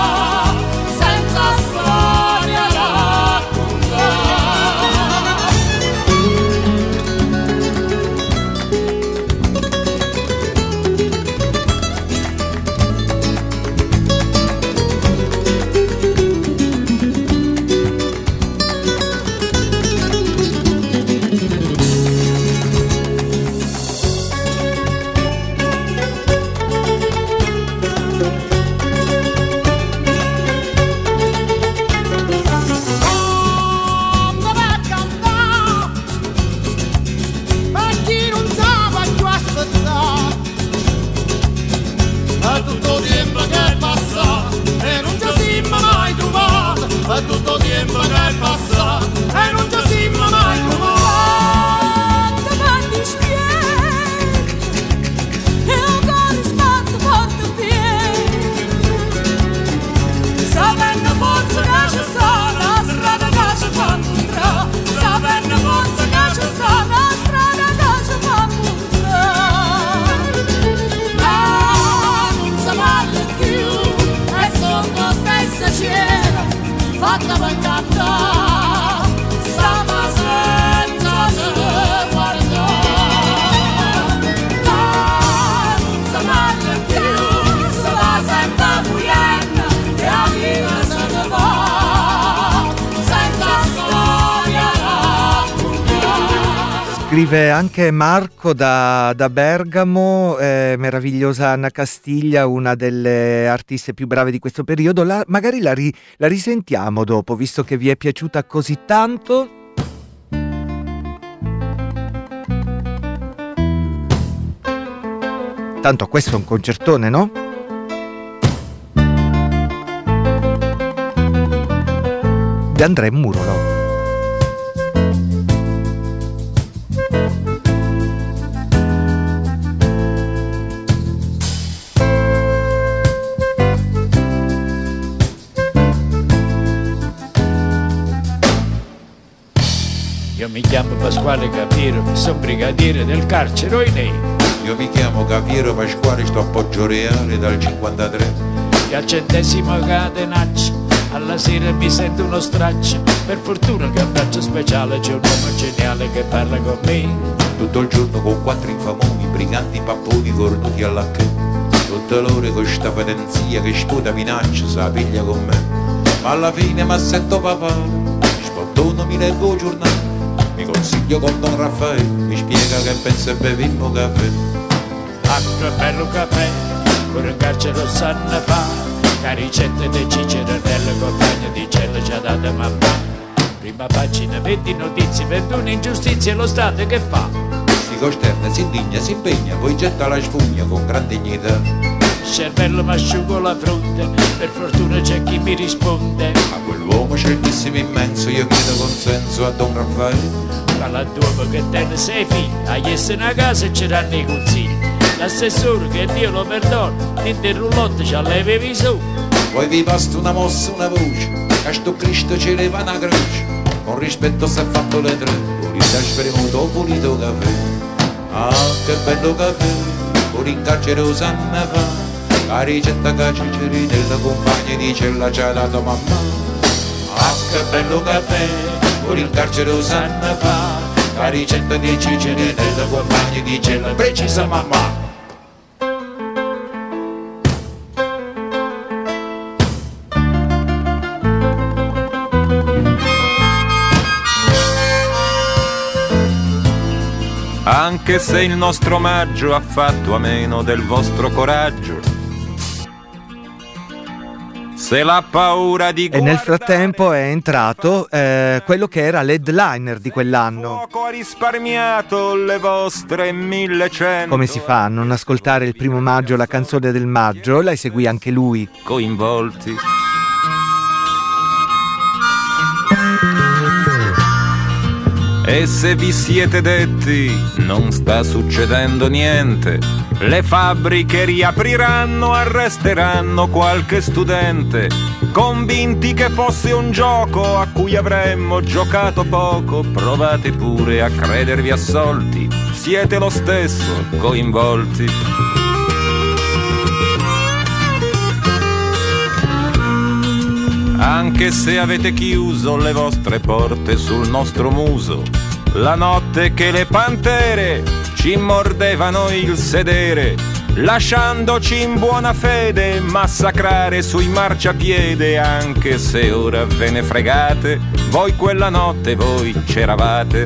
Tutto tempo che è passato e non ci siamo mai trovati. Ti fa dispiare e ancora spazio porta piede, sapendo forse che c'è sta la strada che ci fa incontrare, sapendo forse che c'è sta la strada che ci fa incontrare. Ah, non si parla più, è sotto lo stesso cielo, fatta per cantare, stiamo senza se guardare. Ah, non si parla più, si va sempre a fugliare, e la vita se ne va, senza storia raccontare. Scrive anche Marco da, da Bergamo, eh, meravigliosa Anna Castiglia, una delle artiste più brave di questo periodo. La, magari la, ri, la risentiamo dopo, visto che vi è piaciuta così tanto. Tanto questo è un concertone, no? Di Andrea Murolo. Io mi chiamo Pasquale Capiero, sono brigadiere del carcere Oinei. Io mi chiamo Capiero Pasquale, sto a Poggio Reale dal cinquantatré. E al centesimo catenaccio, alla sera mi sento uno straccio. Per fortuna che abbraccio speciale c'è un uomo geniale che parla con me. Tutto il giorno con quattro infamoni, briganti papponi cornuti alla che. Tutte l'ore con sta fedenzia che sputa minaccia, sa piglia con me. Ma alla fine mi assetto papà, spottono mi leggo giornale. Mi consiglio con Don Raffaele, mi spiega che pensa e bevimmo caffè. Altro bello caffè, pure in carcere lo sanno fare. La ricetta di Cicero nelle compagne di cielo ci ha dato mamma. Prima pagina, venti notizie, ventuno ingiustizie, lo Stato che fa? Si costerna, si indigna, si impegna, poi getta la spugna con gran dignità. Il cervello mi asciugo la fronte, per fortuna c'è chi mi risponde. A quell'uomo certissimo immenso io chiedo consenso a Don Raffaele. Galantuomo che tiene sei figli, agli essere a casa e c'erano i consigli. L'assessore che Dio lo perdona, niente roulotte ci allevi su. Poi vi basta una mossa, una voce, che sto Cristo ci leva una croce. Con rispetto si è fatto le tre, pulito spremuto, pulito caffè. Ah, che bello caffè, pure in carcere lo sanno fa. La ricetta che Ciceri della compagna di cella ci ha dato mamma. Ah, che bello caffè, pure in carcere lo sanno fa. La ricetta di Ciceri della compagna di cella, precisa mamma. anche se il nostro omaggio ha fatto a meno del vostro coraggio. Se la paura di E nel frattempo è entrato eh, quello che era l'headliner di quell'anno. fuoco ha risparmiato le vostre millecento. Come si fa a non ascoltare il primo maggio, la canzone del maggio? La eseguì anche lui. Coinvolti. E se vi siete detti non sta succedendo niente, le fabbriche riapriranno, arresteranno qualche studente, convinti che fosse un gioco a cui avremmo giocato poco, provate pure a credervi assolti, siete lo stesso coinvolti. Anche se avete chiuso le vostre porte sul nostro muso, la notte che le pantere ci mordevano il sedere, lasciandoci in buona fede massacrare sui marciapiede, anche se ora ve ne fregate, voi quella notte voi c'eravate.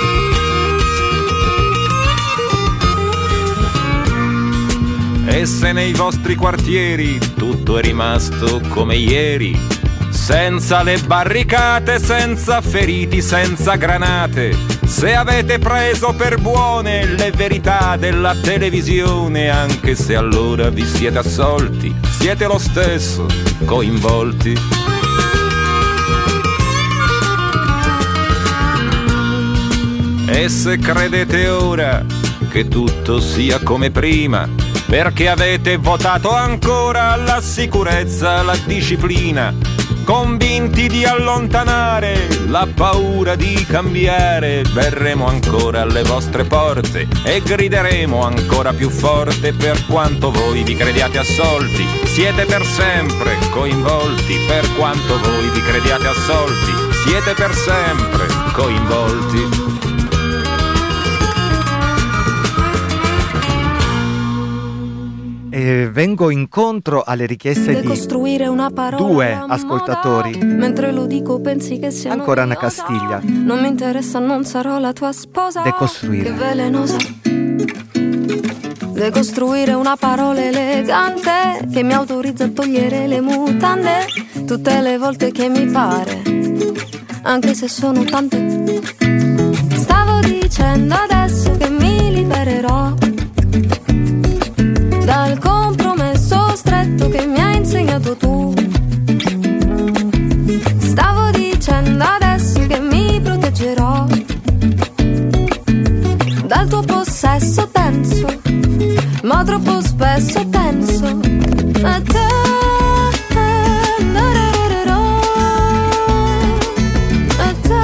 E se nei vostri quartieri tutto è rimasto come ieri, senza le barricate, senza feriti, senza granate, se avete preso per buone le verità della televisione, anche se allora vi siete assolti, siete lo stesso coinvolti. E se credete ora che tutto sia come prima, perché avete votato ancora la sicurezza, la disciplina, convinti di allontanare la paura di cambiare, verremo ancora alle vostre porte e grideremo ancora più forte, per quanto voi vi crediate assolti, siete per sempre coinvolti, per quanto voi vi crediate assolti, siete per sempre coinvolti. E vengo incontro alle richieste di una due ascoltatori. Mentre lo dico pensi che sia Ancora Anna noiosa. Castiglia. Non mi interessa, non sarò la tua sposa. Decostruire. Che velenosa. Decostruire una parola elegante che mi autorizza a togliere le mutande tutte le volte che mi pare, anche se sono tante. Stavo dicendo adesso che mi libererò dal compromesso stretto che mi hai insegnato tu. Stavo dicendo adesso che mi proteggerò dal tuo possesso denso, ma troppo spesso penso a te. A te.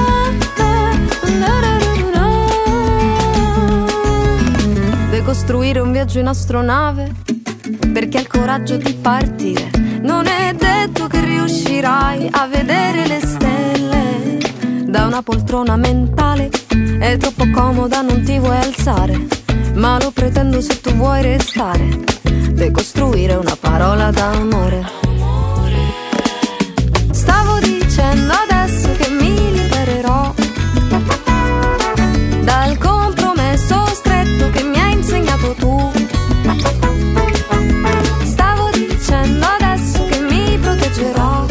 Costruire un viaggio in astronave perché hai il coraggio di partire. Non è detto che riuscirai a vedere le stelle da una poltrona mentale. È troppo comoda, non ti vuoi alzare, ma lo pretendo se tu vuoi restare. Decostruire una parola d'amore. Stavo dicendo adesso che mi libererò dal compromesso stretto che mi hai insegnato tu. Stavo dicendo adesso che mi proteggerò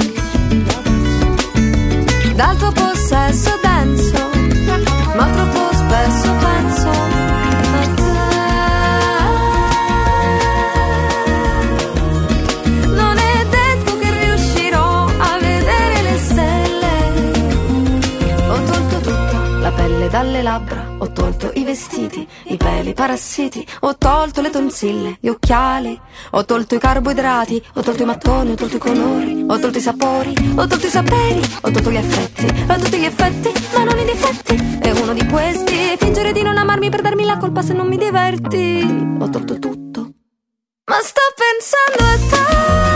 dal tuo possesso denso, ma troppo spesso penso a te. Non è detto che riuscirò a vedere le stelle. Ho tolto tutto, la pelle dalle labbra, ho tolto i vestiti, i peli, i parassiti, ho tolto le tonsille, gli occhiali, ho tolto i carboidrati, ho tolto i mattoni, ho tolto i colori, ho tolto i sapori, ho tolto i saperi, ho tolto gli effetti, ho tutti gli effetti, ma non i difetti. E uno di questi è fingere di non amarmi per darmi la colpa se non mi diverti. Ho tolto tutto, ma sto pensando a te.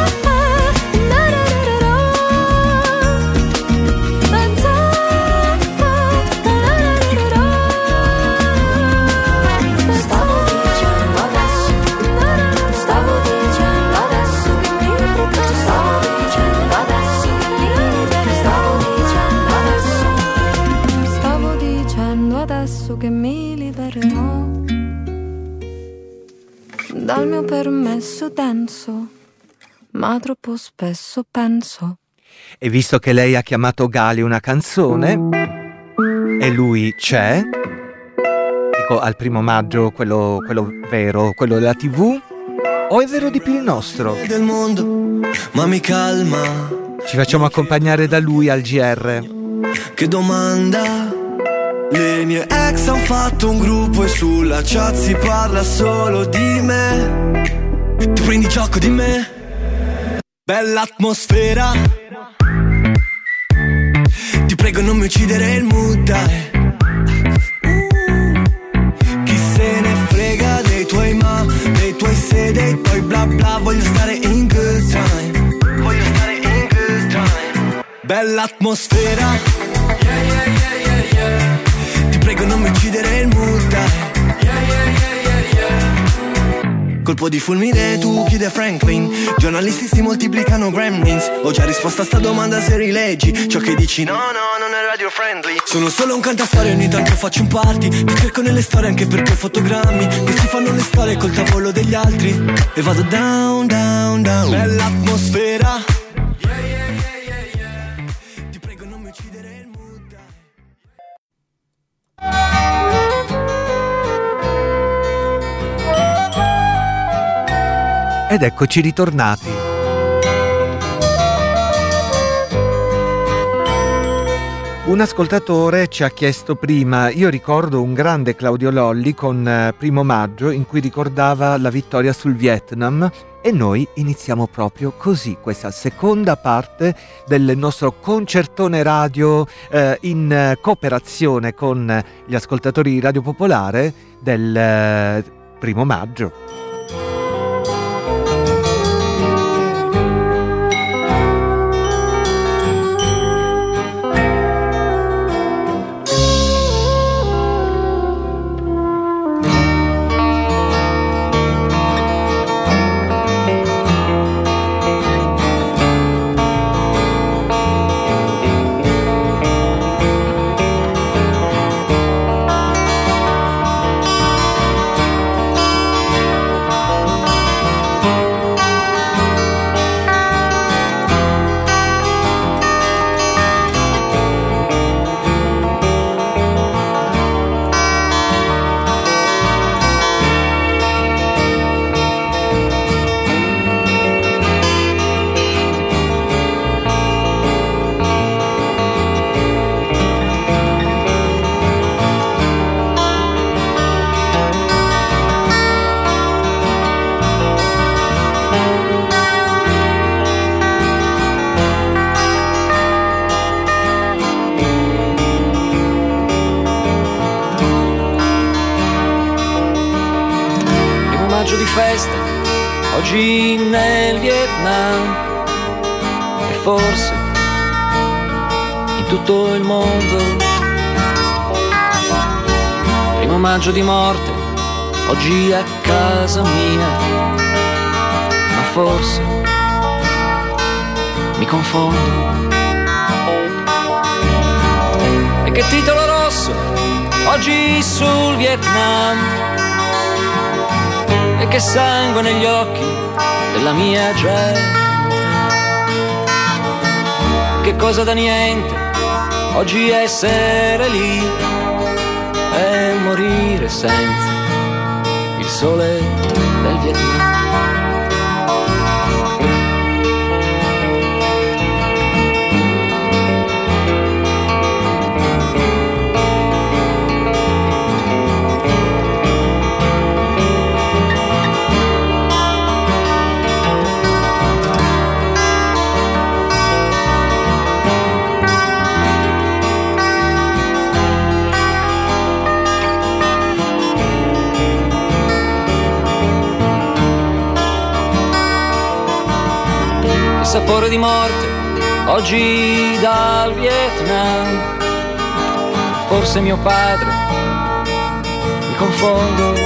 Che mi libererò dal mio permesso denso, ma troppo spesso penso. E visto che lei ha chiamato Gali una canzone e lui c'è, dico al primo maggio, quello, quello vero, quello della tivù, o è vero di più il nostro? Del mondo, ma mi calma. Ci facciamo accompagnare da lui al G R. Che domanda? Le mie ex han fatto un gruppo e sulla chat si parla solo di me. Tu prendi gioco di me? Bella atmosfera. Ti prego non mi uccidere il mood, dai. Chi se ne frega dei tuoi ma, dei tuoi se, dei tuoi bla bla. Voglio stare in good time. Voglio stare in good time. Bella atmosfera. Yeah, yeah, yeah, yeah, yeah. Ti prego non mi uccidere il mood, dai. Yeah, yeah, yeah, yeah, yeah. Colpo di fulmine tu chiede Franklin. Giornalisti si moltiplicano gremlins. Ho già risposto a sta domanda se rileggi ciò che dici, no no non è radio friendly. Sono solo un cantastorie, ogni tanto faccio un party. Ti cerco nelle storie anche perché ho fotogrammi che si fanno le storie col tavolo degli altri. E vado down down down. Bella atmosfera. Yeah, yeah, yeah, yeah, yeah. Ti prego non mi uccidere il mood, dai. Ed eccoci ritornati. Un ascoltatore ci ha chiesto prima, io ricordo un grande Claudio Lolli con eh, Primo Maggio in cui ricordava la vittoria sul Vietnam, e noi iniziamo proprio così questa seconda parte del nostro concertone radio eh, in eh, cooperazione con gli ascoltatori di Radio Popolare del eh, Primo Maggio. Oggi nel Vietnam e forse in tutto il mondo. Primo maggio di morte, oggi a casa mia, ma forse mi confondo. E che titolo rosso, oggi sul Vietnam, e che sangue negli occhi della mia gente. Che cosa da niente oggi essere lì e morire senza il sole del Vietnam. Sapore di morte, oggi dal Vietnam. Forse mio padre, mi confondo.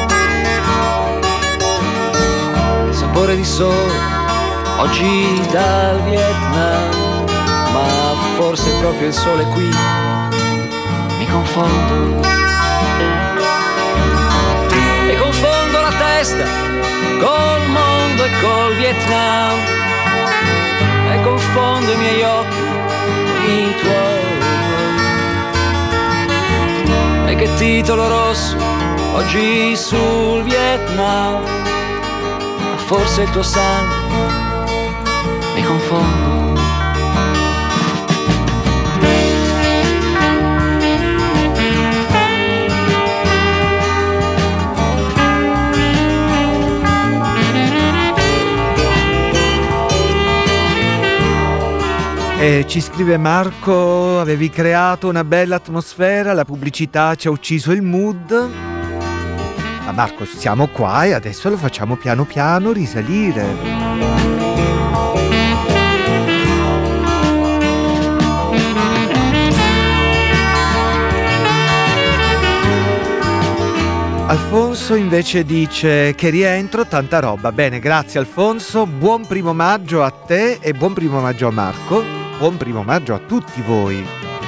Sapore di sole, oggi dal Vietnam. Ma forse proprio il sole qui, mi confondo. testa col mondo e col Vietnam e confondo i miei occhi con i tuoi. E che titolo rosso oggi sul Vietnam, ma forse il tuo sangue mi confondo. E ci scrive Marco: avevi creato una bella atmosfera, la pubblicità ci ha ucciso il mood. Ma Marco, siamo qua e adesso lo facciamo piano piano risalire. Alfonso invece dice che rientro, tanta roba. Bene, grazie Alfonso, buon primo maggio a te e buon primo maggio a Marco. Buon primo maggio a tutti voi.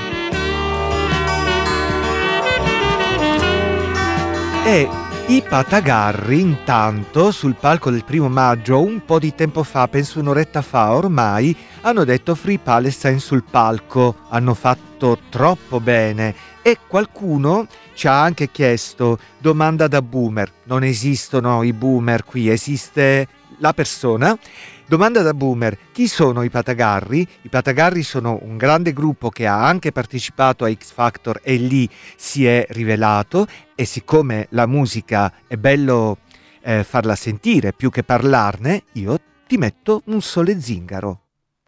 E i Patagarri intanto sul palco del primo maggio un po' di tempo fa, penso un'oretta fa ormai, hanno detto Free Palestine sul palco. Hanno fatto troppo bene e qualcuno ci ha anche chiesto: domanda da boomer, non esistono i boomer qui, esiste la persona. Domanda da boomer: chi sono i Patagarri? I Patagarri sono un grande gruppo che ha anche partecipato a X Factor e lì si è rivelato, e siccome la musica è bello eh, farla sentire più che parlarne, io ti metto un Sole Zingaro.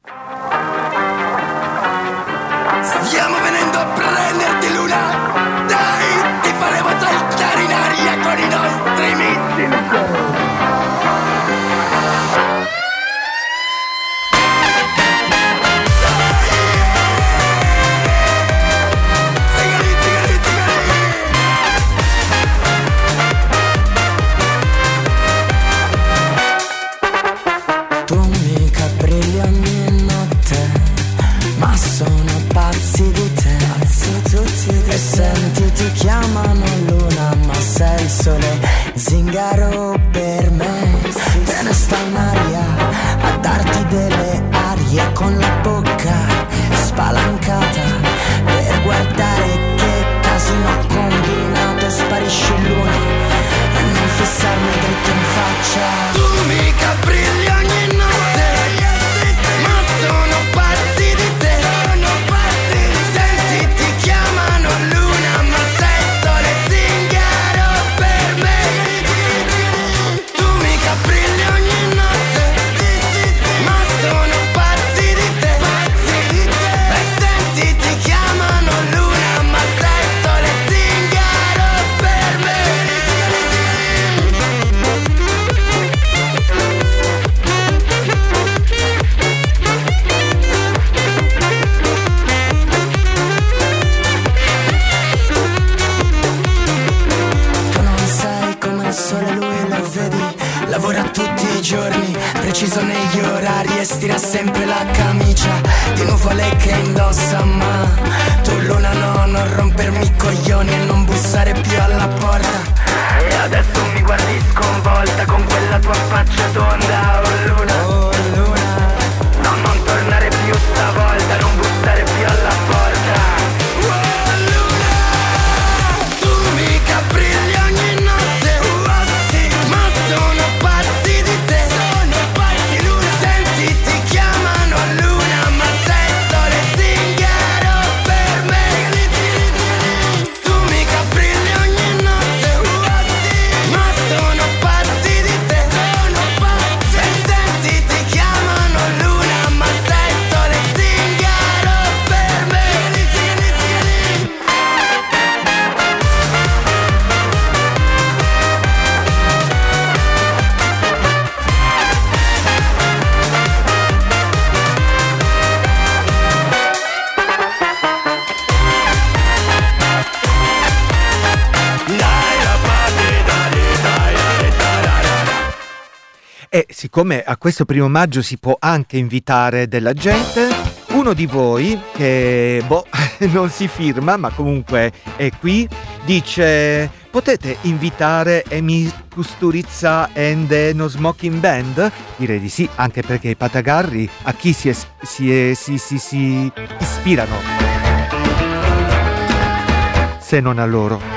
Stiamo venendo a prenderti, Luna, dai, ti faremo saltare in aria con i nostri missili. E senti, ti chiamano Luna, ma sei il Sole Zingaro per me. Te ne sta in aria a darti delle arie con la bocca spalancata per guardare che casino ho combinato. Sparisci Luna e non fissarmi dritto in faccia. Tu mica brilli ogni notte, ma sono pazzi di te. Senti, ti chiamano Luna, ma sei Sole Zingaro per me. Tu mica brilli ogni notte, ma sono pazzi di te. E senti, ti chiamano Luna, ma sei Sole Zingaro per me. Lavora tutti i giorni, preciso negli orari e stira sempre la camicia di nuvole che indossa. Ma tu Luna no, non rompermi i coglioni e non bussare più alla porta. E adesso mi guardi sconvolta con quella tua faccia tonda. Oh Luna, oh Luna, no, non tornare più stavolta, non bussare più alla porta. Oh Luna, tu mica brilli ogni notte, ma sono pazzi di te. Senti, ti chiamano Luna, ma sei Sole Zingaro per me. Tu mica brilli ogni notte, ma sono pazzi di te. E senti, ti chiamano Luna, ma sei Sole Zingaro per me. E siccome a questo primo maggio si può anche invitare della gente, uno di voi che boh non si firma ma comunque è qui dice: potete invitare Amy Kusturica and the No Smoking Band? Direi di sì, anche perché i Patagarri a chi si, es- si, es- si, si, si ispirano se non a loro.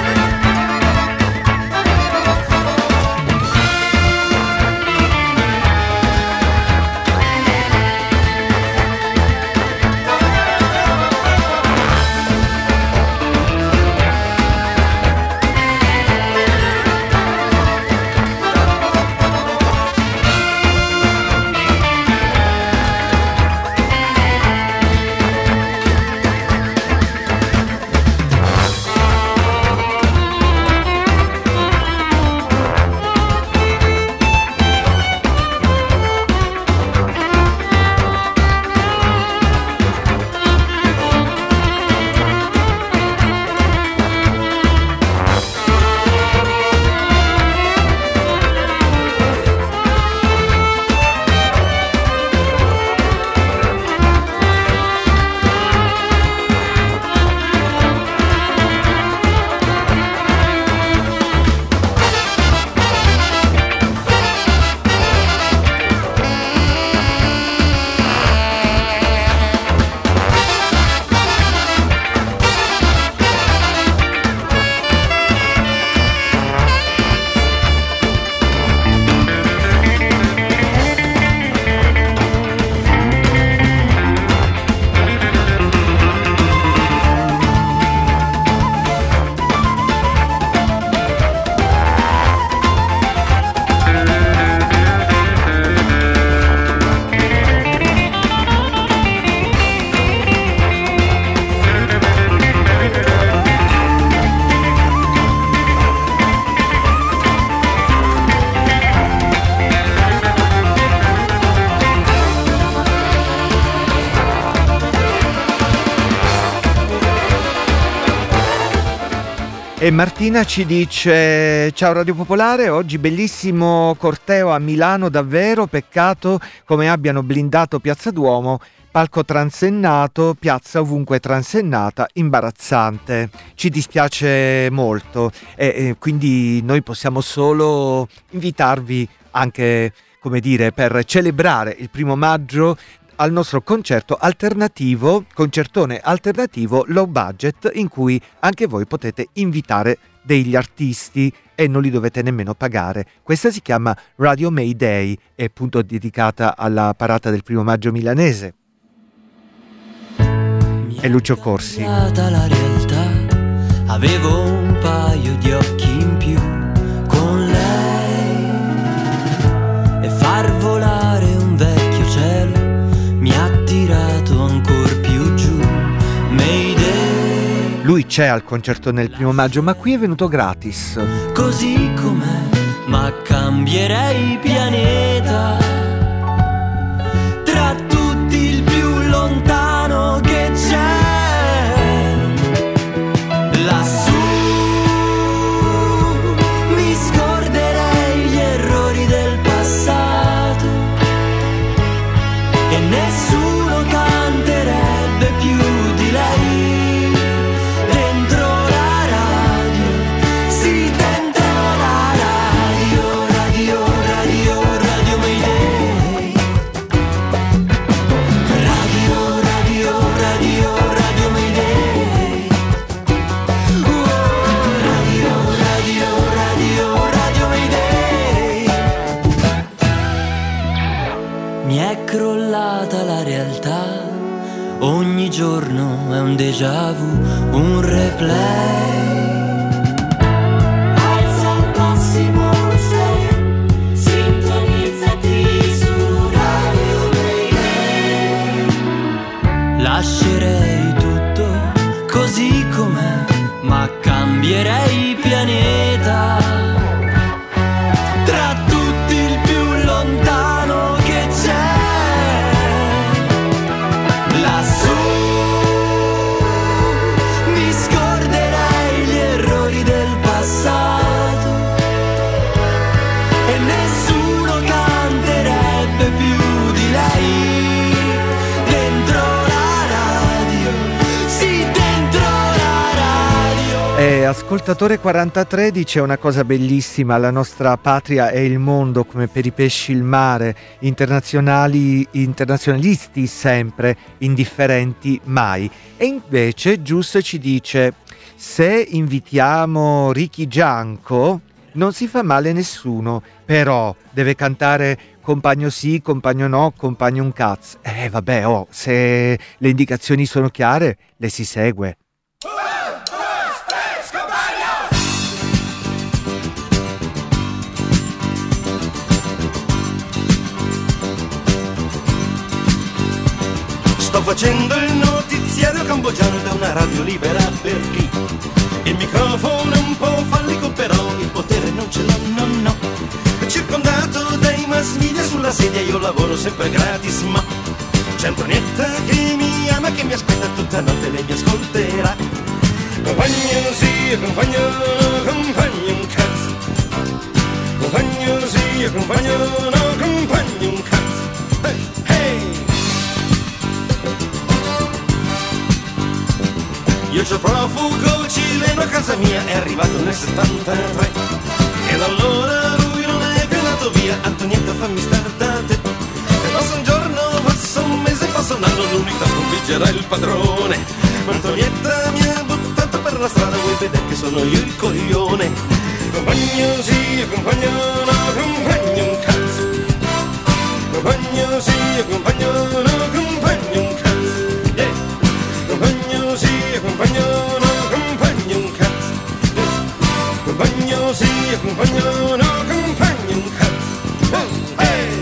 E Martina ci dice: ciao Radio Popolare, oggi bellissimo corteo a Milano, davvero peccato come abbiano blindato Piazza Duomo, palco transennato, piazza ovunque transennata, imbarazzante. Ci dispiace molto e, e quindi noi possiamo solo invitarvi anche, come dire, per celebrare il primo maggio al nostro concerto alternativo, concertone alternativo low budget, in cui anche voi potete invitare degli artisti e non li dovete nemmeno pagare. Questa si chiama Radio Mayday, è appunto dedicata alla parata del primo maggio milanese. E Lucio Corsi. La realtà, avevo un paio di occhi in più con lei e far volare un vecchio cielo mi ha tirato ancor più giù. Mayday. Lui c'è al concerto nel primo maggio, ma qui è venuto gratis. Così com'è, ma cambierei pianeta. Tra tutti il più lontano che c'è lassù. Mi scorderei gli errori del passato e nessuno canterebbe più di lei dentro la radio, sì, dentro la radio, radio, radio, radio Mayday. Radio, radio, radio, radio Mayday. Oh, radio, radio, radio, radio Mayday. Mi è crollata la realtà, ogni giorno è un déjà vu, un replay. Alza al massimo lo sei, sintonizzati su Radio Mayday. Lascerei tutto così com'è, ma cambierei pianeta. Tra tutti il più lontano che c'è lassù. Mi scorderei gli errori del passato e nessuno canterebbe più di lei dentro la radio, sì, dentro la radio. E ascoltatore quarantatré dice una cosa bellissima: la nostra patria è il mondo come per i pesci il mare, internazionali, internazionalisti sempre, indifferenti mai. E invece Gius ci dice: se invitiamo Ricky Gianco non si fa male nessuno, però deve cantare compagno sì, compagno no, compagno un cazzo. Eh vabbè, oh, se le indicazioni sono chiare, le si segue. Sto facendo il notiziario cambogiano da una radio libera per chi il microfono è un po' fallico, però il potere non ce l'ho, no, no. Circondato dai mass media sulla sedia io lavoro sempre gratis, ma c'è Antonietta che mi ama, che mi aspetta tutta notte, lei mi ascolterà. Compagno sì, compagno no, compagno un cazzo. Compagno sì, compagno no, compagno un cazzo. Hey, hey. Io c'ho profugo cileno a casa mia, è arrivato nel settantatré. E da allora lui non è più andato via. Antonietta, fammi star da te. E passa un giorno, passa un mese, passa un anno, l'unità sconfiggerà il padrone. Ma Antonietta mi ha buttato per la strada, vuoi vedere che sono io il coglione. Compagno sì, compagno no, compagno un cazzo. Compagno sì, compagno no, compagno un cazzo. Yeah. Compagno sì, compagno no, compagno un cazzo. Compagno sì, compagno no, compagno un cazzo. Oh, hey.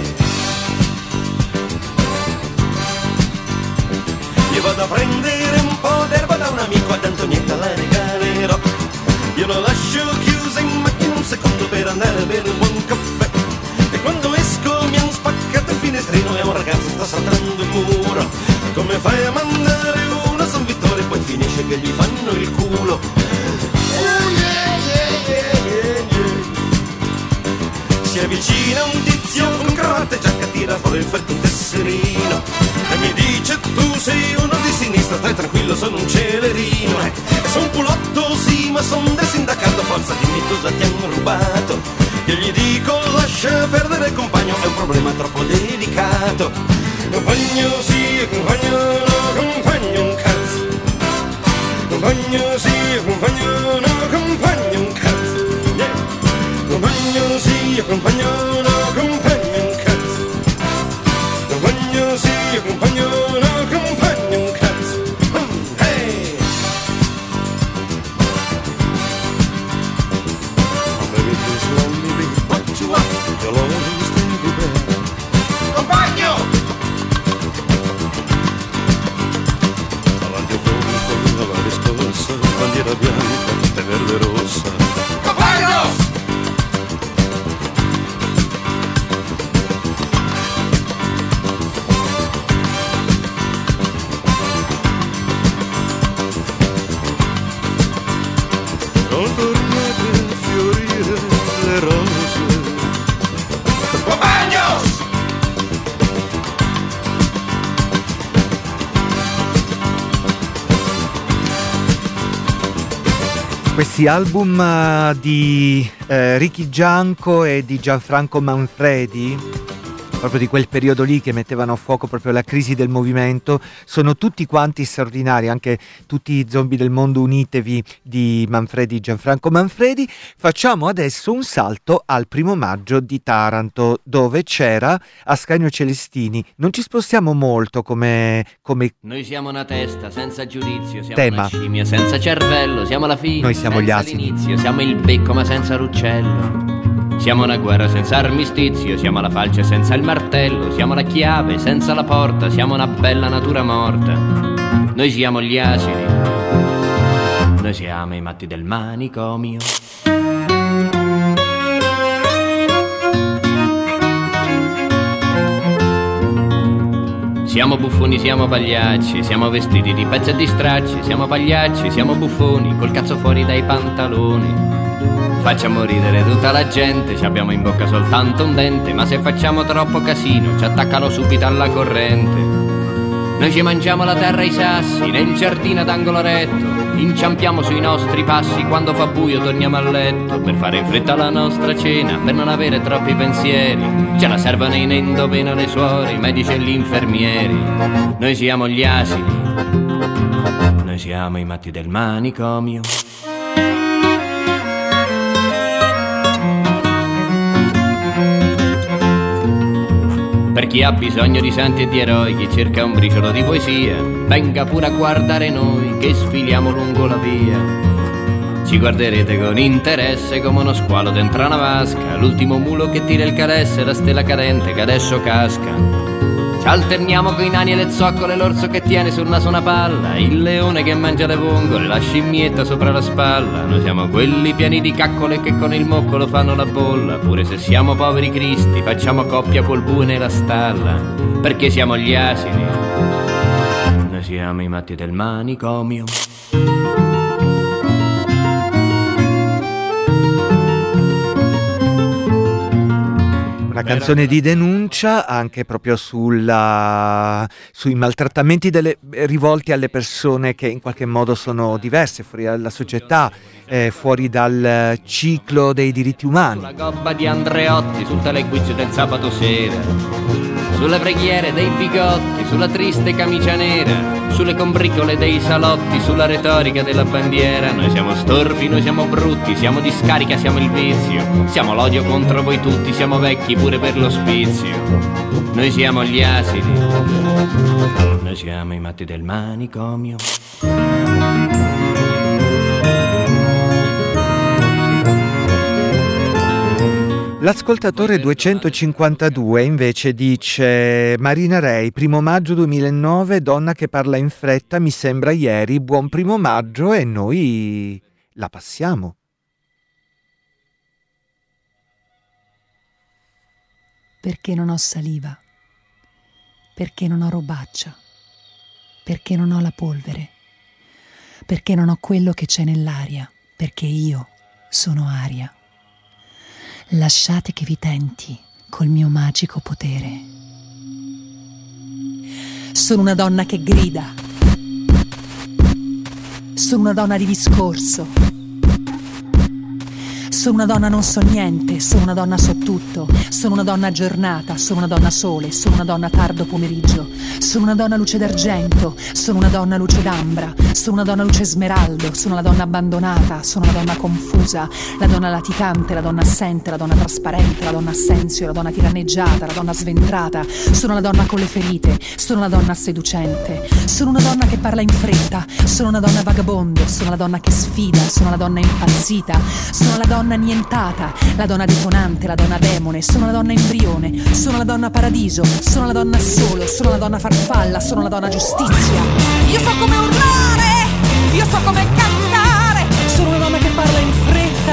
Io vado a prendere un po' d'erba da un amico, ad Antonietta la regalerò. Io la lascio chiusa in macchina un secondo per andare a bere un buon caffè. E quando esco mi hanno spaccato il finestrino e un ragazzo sta saltando il muro. Come fai a mandare una San Vittore e poi finisce che gli fanno il culo? Oh yeah, yeah, yeah, yeah, yeah. Si avvicina un tizio con cravatta e giacca, tira fuori il fetto un tesserino e mi dice: tu sei uno di sinistra, stai tranquillo, sono un celerino. E sono un pulotto sì, ma sono del sindacato, forza dimmi cosa ti hanno rubato. Io gli dico: lascia perdere compagno, è un problema troppo delicato. Compagno sì, compagno no, compagno un cazzo. Compagno sì, compagno no, compagno un cazzo. Yeah. Compagno sì, compagno no, compagno un cazzo. Compagno sì, compagno no, compagno un cazzo. Hey. Baby, please let me be what you want. You'll always think you better. Compagno! La riscossa, bandiera bianca e verde rossa. Compagno! Sono tornate a fiorire le rose. Compagno! Questi album uh, di uh, Ricky Gianco e di Gianfranco Manfredi, proprio di quel periodo lì che mettevano a fuoco proprio la crisi del movimento, sono tutti quanti straordinari, anche tutti i zombie del mondo unitevi di Manfredi, Gianfranco Manfredi. Facciamo adesso un salto al primo maggio di Taranto, dove c'era Ascanio Celestini. Non ci spostiamo molto come, come noi siamo una testa senza giudizio, siamo tema. Una scimmia senza cervello, siamo la fine, noi siamo senza gli asini. l'inizio, siamo il becco ma senza l'uccello. Siamo una guerra senza armistizio, siamo la falce senza il martello, siamo la chiave senza la porta, siamo una bella natura morta. Noi siamo gli asini, noi siamo i matti del manicomio. Siamo buffoni, siamo pagliacci, siamo vestiti di pezzi e di stracci, siamo pagliacci, siamo buffoni, col cazzo fuori dai pantaloni. Facciamo ridere tutta la gente, ci abbiamo in bocca soltanto un dente, ma se facciamo troppo casino ci attaccano subito alla corrente. Noi ci mangiamo la terra e i sassi, nel giardino d'angolo retto, Inciampiamo sui nostri passi, quando fa buio torniamo a letto, per fare in fretta la nostra cena, per non avere troppi pensieri. Ce la servono in endovena le suore, i medici e gli infermieri. Noi siamo gli asini, noi siamo i matti del manicomio. Per chi ha bisogno di santi e di eroi, chi cerca un briciolo di poesia, venga pure a guardare noi che sfiliamo lungo la via. Ci guarderete con interesse come uno squalo dentro una vasca, l'ultimo mulo che tira il calesse, la stella cadente che adesso casca. Ci alterniamo coi nani e le zoccole, l'orso che tiene sul naso una palla, il leone che mangia le vongole, la scimmietta sopra la spalla. Noi siamo quelli pieni di caccole che con il moccolo fanno la bolla, pure se siamo poveri cristi facciamo coppia col bue nella stalla, perché siamo gli asini, noi siamo i matti del manicomio. Una canzone di denuncia anche proprio sulla, sui maltrattamenti delle, rivolti alle persone che in qualche modo sono diverse, fuori dalla società, eh, fuori dal ciclo dei diritti umani. Sulla gobba di Andreotti, sul telequiz del sabato sera, sulle preghiere dei bigotti, sulla triste camicia nera, sulle combricole dei salotti, sulla retorica della bandiera. Noi siamo storpi, noi siamo brutti, siamo discarica, siamo il vizio, siamo l'odio contro voi tutti, siamo vecchi pure per l'ospizio. Noi siamo gli asini, noi siamo i matti del manicomio. L'ascoltatore duecentocinquantadue invece dice: Marina Rei, primo maggio duemilanove, donna che parla in fretta, mi sembra ieri, buon primo maggio, e noi la passiamo. Perché non ho saliva, perché non ho robaccia, perché non ho la polvere, perché non ho quello che c'è nell'aria, perché io sono aria. Lasciate che vi tenti col mio magico potere. Sono una donna che grida, sono una donna di discorso, sono una donna non so niente, sono una donna so tutto, sono una donna giornata, sono una donna sole, sono una donna tardo pomeriggio, sono una donna luce d'argento, sono una donna luce d'ambra, sono una donna luce smeraldo, sono la donna abbandonata, sono la donna confusa, la donna latitante, la donna assente, la donna trasparente, la donna assenzio, la donna tiranneggiata, la donna sventrata, sono la donna con le ferite, sono la donna seducente, sono una donna che parla in fretta, sono una donna vagabondo, sono la donna che sfida, sono la donna impazzita, sono la donna annientata, la donna detonante, la donna demone, sono la donna embrione, sono la donna paradiso, sono la donna solo, sono la donna farfalla, sono la donna giustizia. Io so come urlare, io so come cantare, sono una donna che parla in fretta.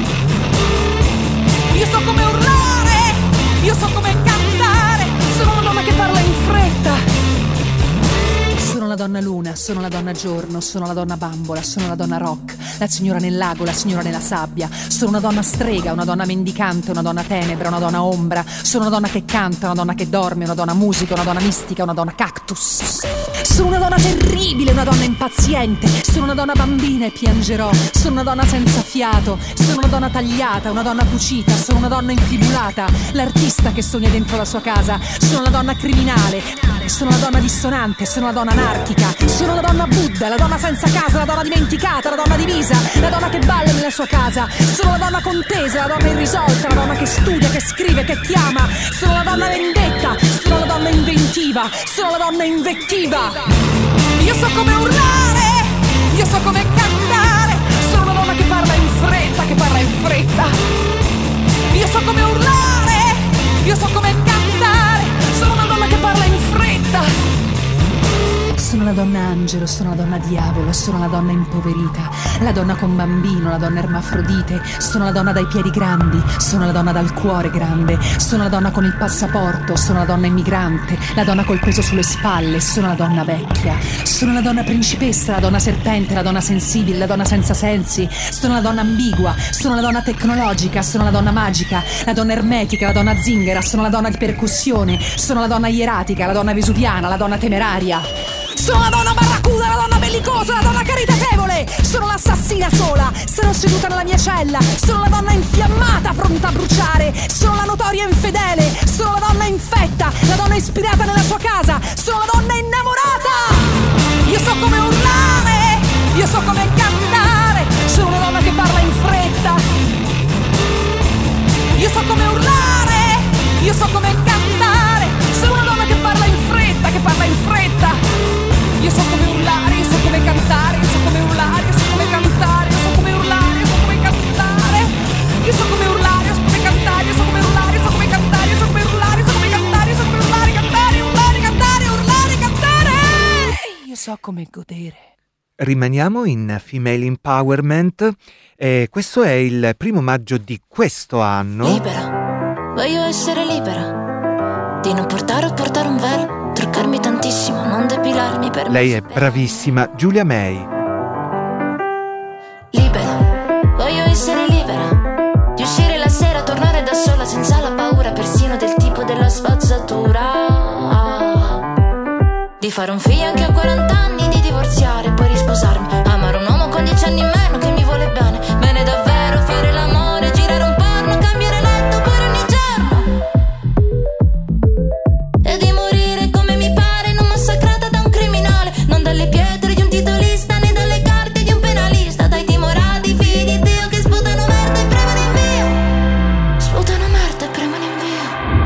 Io so come urlare, io so come cantare, sono una donna che parla in fretta. Sono la donna luna, sono la donna giorno, sono la donna bambola, sono la donna rock, la signora nel lago, la signora nella sabbia, sono una donna strega, una donna mendicante, una donna tenebra, una donna ombra, sono una donna che canta, una donna che dorme, una donna musica, una donna mistica, una donna cactus. Sono una donna terribile, una donna impaziente, sono una donna bambina e piangerò, sono una donna senza fiato, sono una donna tagliata, una donna cucita, sono una donna infibulata, l'artista che sogna dentro la sua casa, sono la donna criminale, sono la donna dissonante, sono la donna anarchica, sono la donna Buddha, la donna senza casa, la donna dimenticata, la donna divisa, la donna che balla nella sua casa, sono la donna contesa, la donna irrisolta, la donna che studia, che scrive, che chiama, sono la donna vendetta, sono la donna inventiva, sono la donna invettiva. Io so come urlare, io so come cantare, sono una donna che parla in fretta, che parla in fretta. Io so come urlare, io so come cantare, sono una donna che parla in fretta. Sono la donna angelo, sono la donna diavolo, sono la donna impoverita, la donna con bambino, la donna ermafrodite, sono la donna dai piedi grandi, sono la donna dal cuore grande, sono la donna con il passaporto, sono la donna immigrante, la donna col peso sulle spalle, sono la donna vecchia, sono la donna principessa, la donna serpente, la donna sensibile, la donna senza sensi, sono la donna ambigua, sono la donna tecnologica, sono la donna magica, la donna ermetica, la donna zingara, sono la donna di percussione, sono la donna ieratica, la donna vesuviana, la donna temeraria. Sono la donna barracuda, la la donna bellicosa, la donna caritatevole. Sono l'assassina sola, sono seduta nella mia cella. Sono la donna infiammata, pronta a bruciare. Sono la notoria infedele, sono la donna infetta, la donna ispirata nella sua casa. Sono la donna innamorata. Io so come urlare, io so come cantare. Sono una donna che parla in fretta. Io so come urlare, io so come cantare. Sono una donna che parla in fretta, che parla in fretta. Io so come urlare, io so come cantare. Io so come urlare, io so come cantare. Io so come urlare, io so come cantare. Io so come urlare, io so come cantare. Io so come urlare, io so come cantare. Io so come urlare, io so come cantare. Io so come urlare, cantare, urlare, cantare, urlare, cantare. Io so come godere. Rimaniamo in Female Empowerment. E questo è il primo maggio di questo anno. Libera, voglio essere libera di non portare o portare un velo, truccarmi tantissimo, non depilarmi per Lei è bravissima, Giulia May. Libera, voglio essere libera di uscire la sera, tornare da sola senza la paura persino del tipo della spazzatura, di fare un figlio anche a quaranta anni, di divorziare, poi risposarmi, amare un uomo con dieci anni in meno che mi vuole bene, bene davvero, fare l'amore, girare un porno, cambiare letto pure ogni giorno, e di morire come mi pare, non massacrata da un criminale, non dalle pietre di un titolista né dalle carte di un penalista, dai timorati figli di Dio che sputano merda e premono in via, sputano merda e premono in via.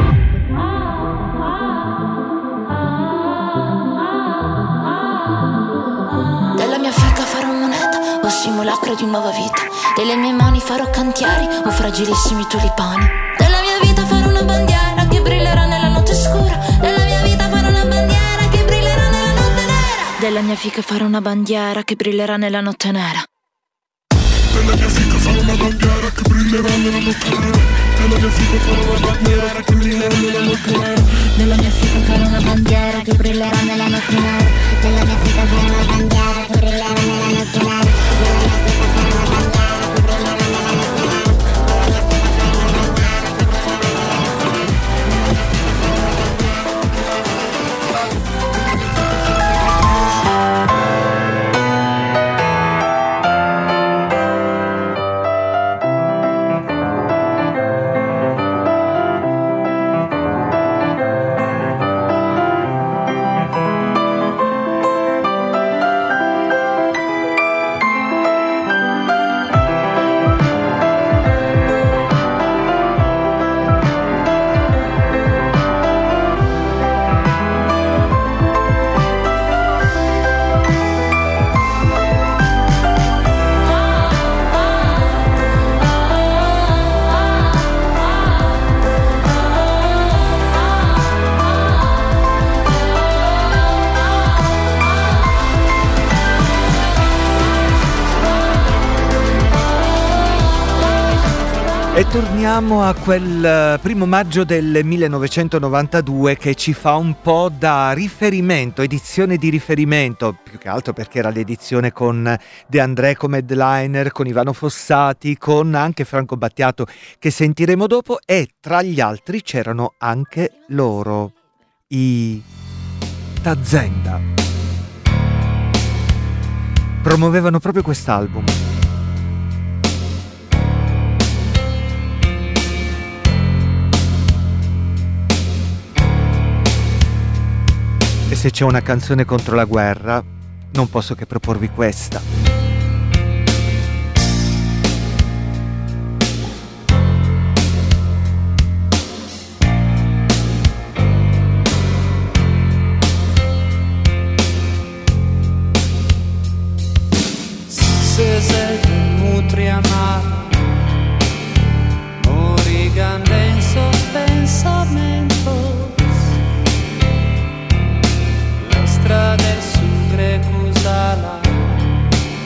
Della mia fica farò moneta o simulacro di nuova vita, delle mie mani farò cantieri o fragilissimi tulipani, della mia vita farò una bandiera che brillerà nella notte scura, della mia vita farò una bandiera che brillerà nella notte nera, della mia fica farò una bandiera che brillerà nella notte nera, della mia fica farò una bandiera che brillerà nella notte nera, della mia fica farò una bandiera che brillerà nella notte nera, della mia fica farò una bandiera che brillerà nella notte nera, della mia fica farò una bandiera che brillerà nella notte nera, della mia fica farò una bandiera che brillerà nella notte nera. E torniamo a quel primo maggio del millenovecentonovantadue che ci fa un po' da riferimento, edizione di riferimento, più che altro perché era l'edizione con De André come headliner, con Ivano Fossati, con anche Franco Battiato che sentiremo dopo, e tra gli altri c'erano anche loro, i Tazenda. Promuovevano proprio quest'album. E se c'è una canzone contro la guerra, non posso che proporvi questa. Se sei nutria amara, morigande in sospensamento. La strada è su Grecusala,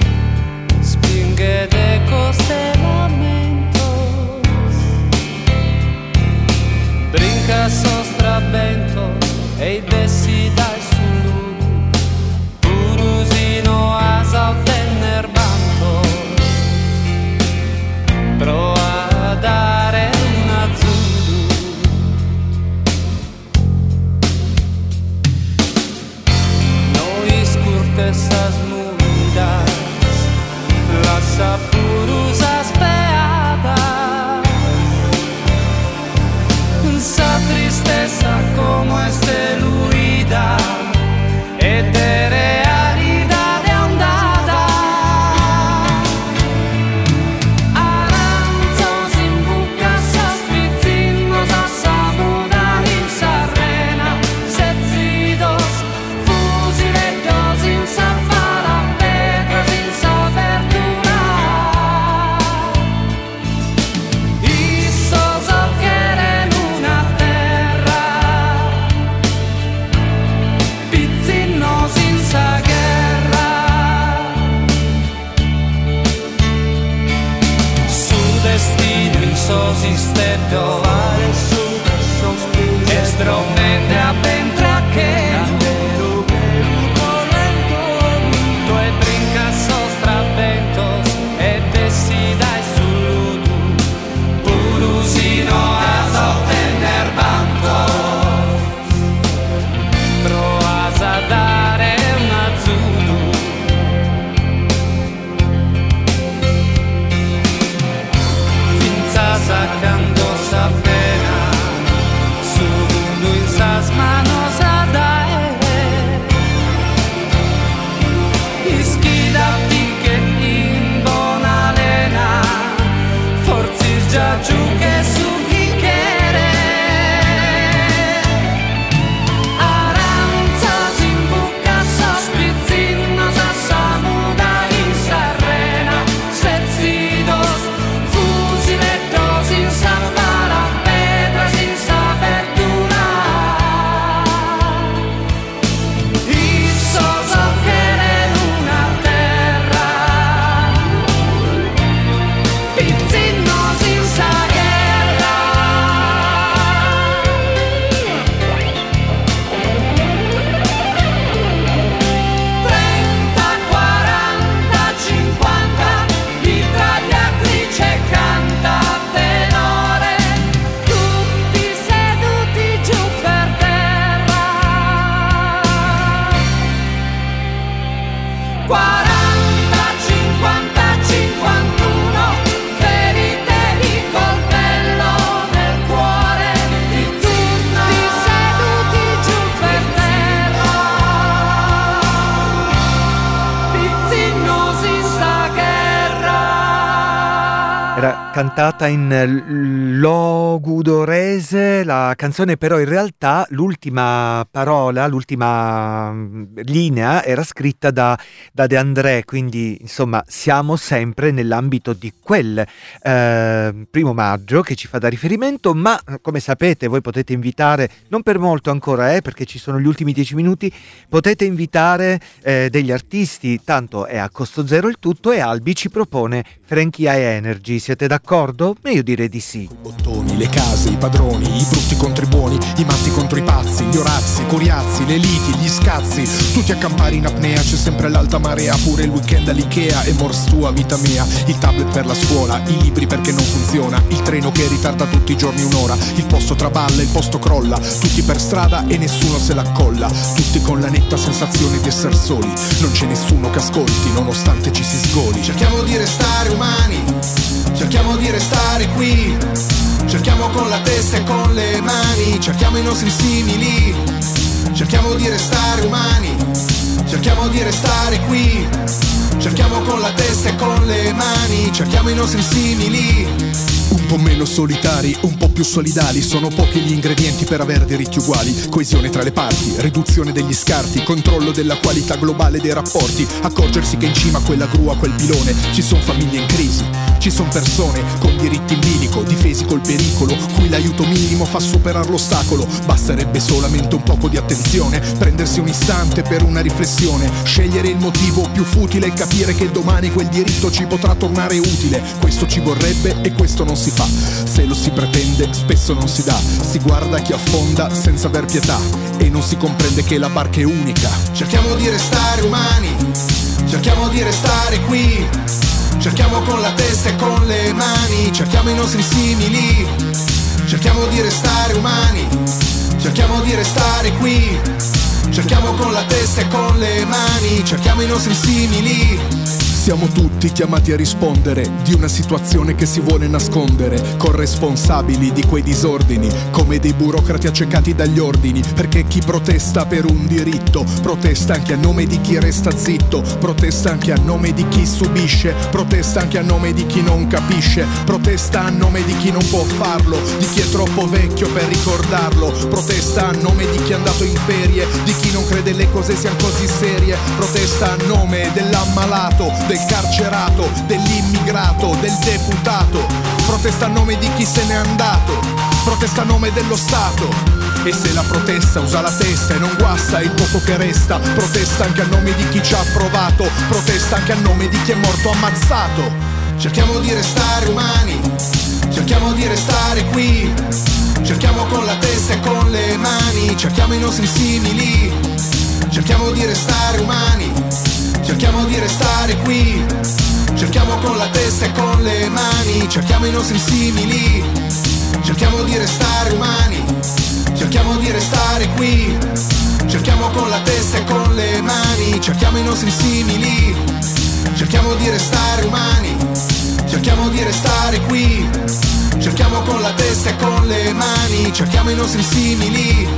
vicino il suo sistema e stromende a pentra che due brinca sostra ventos e bessi dai suludu purusino a sottender banco proas a dare una zudu finza sacando sa pena sundo in sas manos a dare ischida pique in bona lena forzi già giù che su chi chiede aranzas in bucca sospizzinos a samuda in sarrena sezzidos fusilettos in salvara pedras in sabertura isso so che una terra pizzinnos in sa guerra trenta, quaranta, cinquanta mitragliatrice canta tenore tutti seduti giù per terra quaranta, cinquanta, cinquantuno ferite di coltello nel cuore di tutti seduti giù per terra pizzinnos in sta guerra. Era cantata in logudorese la canzone, però in realtà l'ultima parola, l'ultima mm, linea era scritta da, da De André, quindi insomma siamo sempre nell'ambito di quel eh, primo maggio che ci fa da riferimento, ma eh, come sapete voi potete invitare, non per molto ancora eh, perché ci sono gli ultimi dieci minuti, potete invitare eh, degli artisti, tanto è a costo zero il tutto e Albi ci propone Frankie High Energy, siete d'accordo? E io direi di sì. Bottoni, le case, i padroni, i brutti contro i buoni, i matti contro i pazzi, gli orazzi, i coriazzi, le liti, gli scazzi, tutti a campare in apnea, c'è sempre l'alta marea, pure il weekend all'Ikea e mors tua vita mia, il tablet per la scuola, i libri perché non funziona, il treno che ritarda tutti i giorni un'ora, il posto traballa, il posto crolla, tutti per strada e nessuno se l'accolla, tutti con la netta sensazione di essere soli, non c'è nessuno che ascolti nonostante ci si sgoli. Cerchiamo di restare umani, cerchiamo di restare qui, cerchiamo con la testa e con le mani, cerchiamo i nostri simili, cerchiamo di restare umani, cerchiamo di restare qui, cerchiamo con la testa e con le mani, cerchiamo i nostri simili. Un po' meno solitari, un po' più solidali, sono pochi gli ingredienti per avere diritti uguali, coesione tra le parti, riduzione degli scarti, controllo della qualità globale dei rapporti, accorgersi che in cima a quella gru, a quel pilone, ci sono famiglie in crisi, ci sono persone con diritti in bilico, difesi col pericolo, cui l'aiuto minimo fa superare l'ostacolo, basterebbe solamente un poco di attenzione, prendersi un istante per una riflessione, scegliere il motivo più futile e capire che domani quel diritto ci potrà tornare utile, questo ci vorrebbe e questo non si fa, se lo si pretende spesso non si dà, si guarda chi affonda senza aver pietà e non si comprende che la barca è unica. Cerchiamo di restare umani, cerchiamo di restare qui, cerchiamo con la testa e con le mani, cerchiamo i nostri simili, cerchiamo di restare umani, cerchiamo di restare qui, cerchiamo con la testa e con le mani, cerchiamo i nostri simili. Siamo tutti chiamati a rispondere di una situazione che si vuole nascondere, corresponsabili di quei disordini, come dei burocrati accecati dagli ordini, perché chi protesta per un diritto, protesta anche a nome di chi resta zitto, protesta anche a nome di chi subisce, protesta anche a nome di chi non capisce, protesta a nome di chi non può farlo, di chi è troppo vecchio per ricordarlo, protesta a nome di chi è andato in ferie, di chi non crede le cose siano così serie, protesta a nome dell'ammalato, del carcerato, dell'immigrato, del deputato, protesta a nome di chi se n'è andato, protesta a nome dello Stato. E se la protesta usa la testa e non guasta il poco che resta, protesta anche a nome di chi ci ha provato, protesta anche a nome di chi è morto ammazzato. Cerchiamo di restare umani, mani, cerchiamo i nostri simili, cerchiamo di restare umani, cerchiamo di restare qui, cerchiamo con la testa e con le mani, cerchiamo i nostri simili, cerchiamo di restare umani, cerchiamo di restare qui, cerchiamo con la testa e con le mani, cerchiamo i nostri simili, cerchiamo di restare umani, cerchiamo di restare qui, cerchiamo con la testa e con le mani, cerchiamo i nostri simili.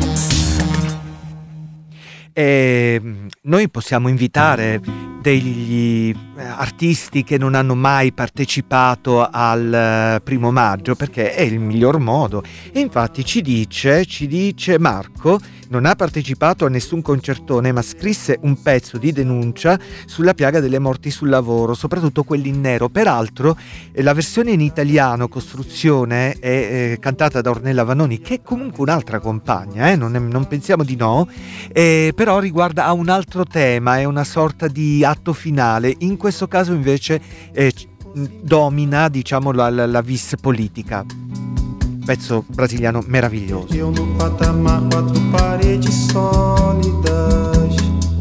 E noi possiamo invitare degli artisti che non hanno mai partecipato al primo maggio, perché è il miglior modo. E infatti ci dice, ci dice Marco, non ha partecipato a nessun concertone, ma scrisse un pezzo di denuncia sulla piaga delle morti sul lavoro, soprattutto quelli in nero. Peraltro la versione in italiano, Costruzione, è eh, cantata da Ornella Vanoni, che è comunque un'altra compagna, eh? non, è, non pensiamo di no, eh, però riguarda a un altro tema, è una sorta di atto finale. In questo caso invece eh, domina, diciamo, la, la, la vis politica. Pezzo brasiliano meraviglioso. Eu no patamar, quatro paredes sólidas,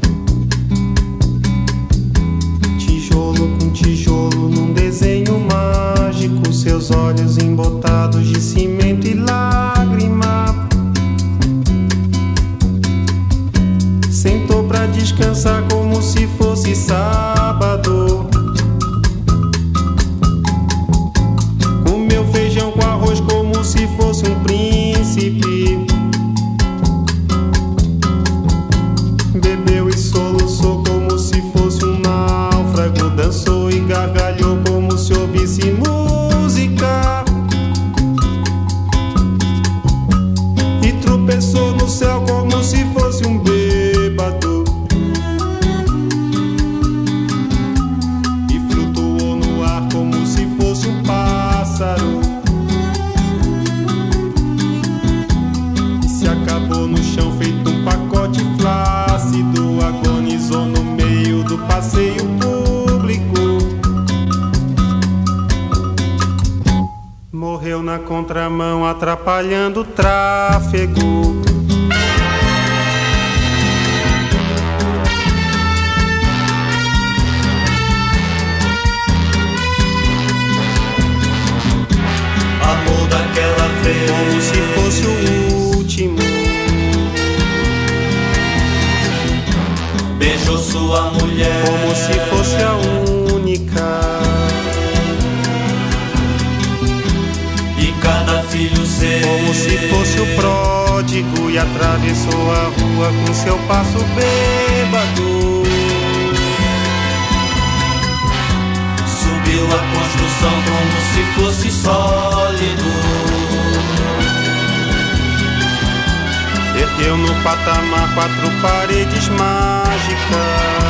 tijolo com tijolo num desenho mágico, seus olhos embotados de cimento e lágrima. Sentou pra descansar como se fosse sábado, comeu feijão com arroz como se fosse um príncipe, bebeu e soluçou como se fosse um náufrago, dançou e gargalhou como se ouvisse música, e tropeçou no céu como se fosse um bêbado, e flutuou no ar como se fosse um pássaro, e se acabou no chão feito um pacote flácido, agonizou no meio do passeio público, morreu na contramão atrapalhando o tráfego. Amor daquela vez, como se fosse o último, beijou sua mulher como se fosse a única, e cada filho seu como se fosse o pródigo, e atravessou a rua com seu passo bêbado, subiu a construção como se fosse sólido, ergueu no patamar quatro paredes mágicas.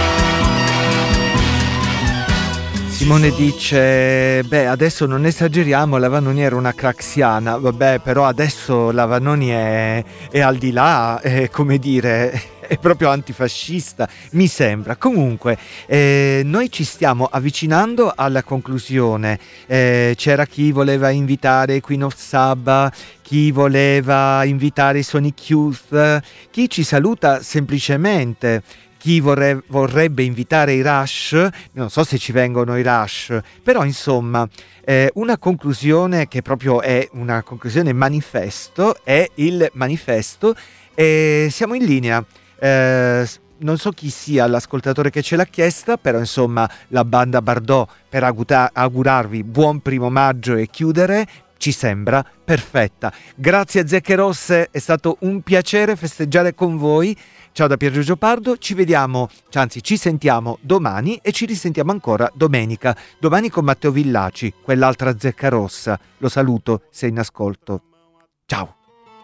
Simone dice, beh, adesso non esageriamo, la Vanoni era una craxiana, vabbè, però adesso la Vanoni è, è al di là, è, come dire, è proprio antifascista, mi sembra. Comunque, eh, noi ci stiamo avvicinando alla conclusione. Eh, c'era chi voleva invitare Queen of Saba, chi voleva invitare i Sonic Youth, chi ci saluta semplicemente, chi vorre- vorrebbe invitare i Rush. Non so se ci vengono i Rush, però insomma eh, una conclusione che proprio è una conclusione manifesto, è il manifesto, e siamo in linea. Eh, non so chi sia l'ascoltatore che ce l'ha chiesta, però insomma la banda Bardot, per augura- augurarvi buon primo maggio e chiudere, ci sembra perfetta. Grazie a Zecche Rosse, è stato un piacere festeggiare con voi. Ciao da Pier Giorgio Pardo, ci vediamo, anzi ci sentiamo domani e ci risentiamo ancora domenica, domani con Matteo Villaci, quell'altra Zecca Rossa. Lo saluto se in ascolto. Ciao.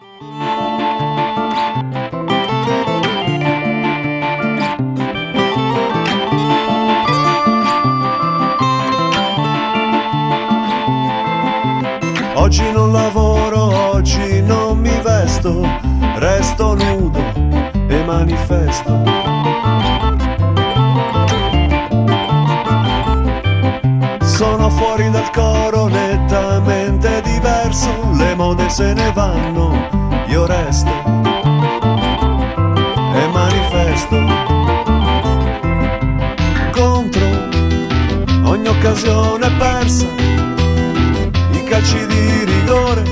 Oggi non lavoro, oggi non mi vesto, resto nudo e manifesto. Sono fuori dal coro, nettamente diverso, le mode se ne vanno, io resto. traversa, i calci di rigore.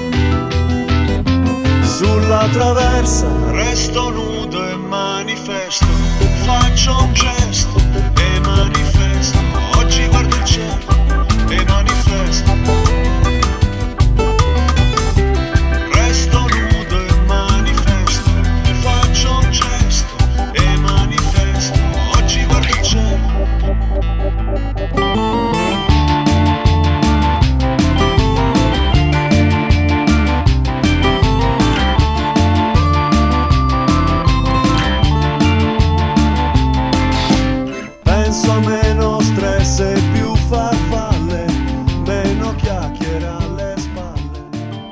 Sulla traversa resto nudo e manifesto, faccio un gesto e manifesto. Oggi guardo il cielo e manifesto. Resto nudo e manifesto, faccio un gesto e manifesto. Oggi guardo il cielo. Penso a meno stress e più farfalle, meno chiacchiere alle spalle.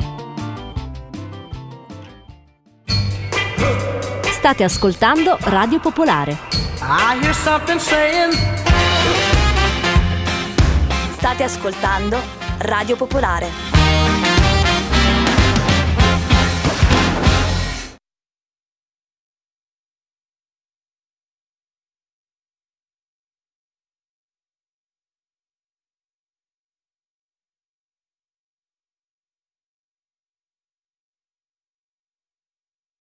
State ascoltando Radio Popolare. I hear something saying. State ascoltando Radio Popolare.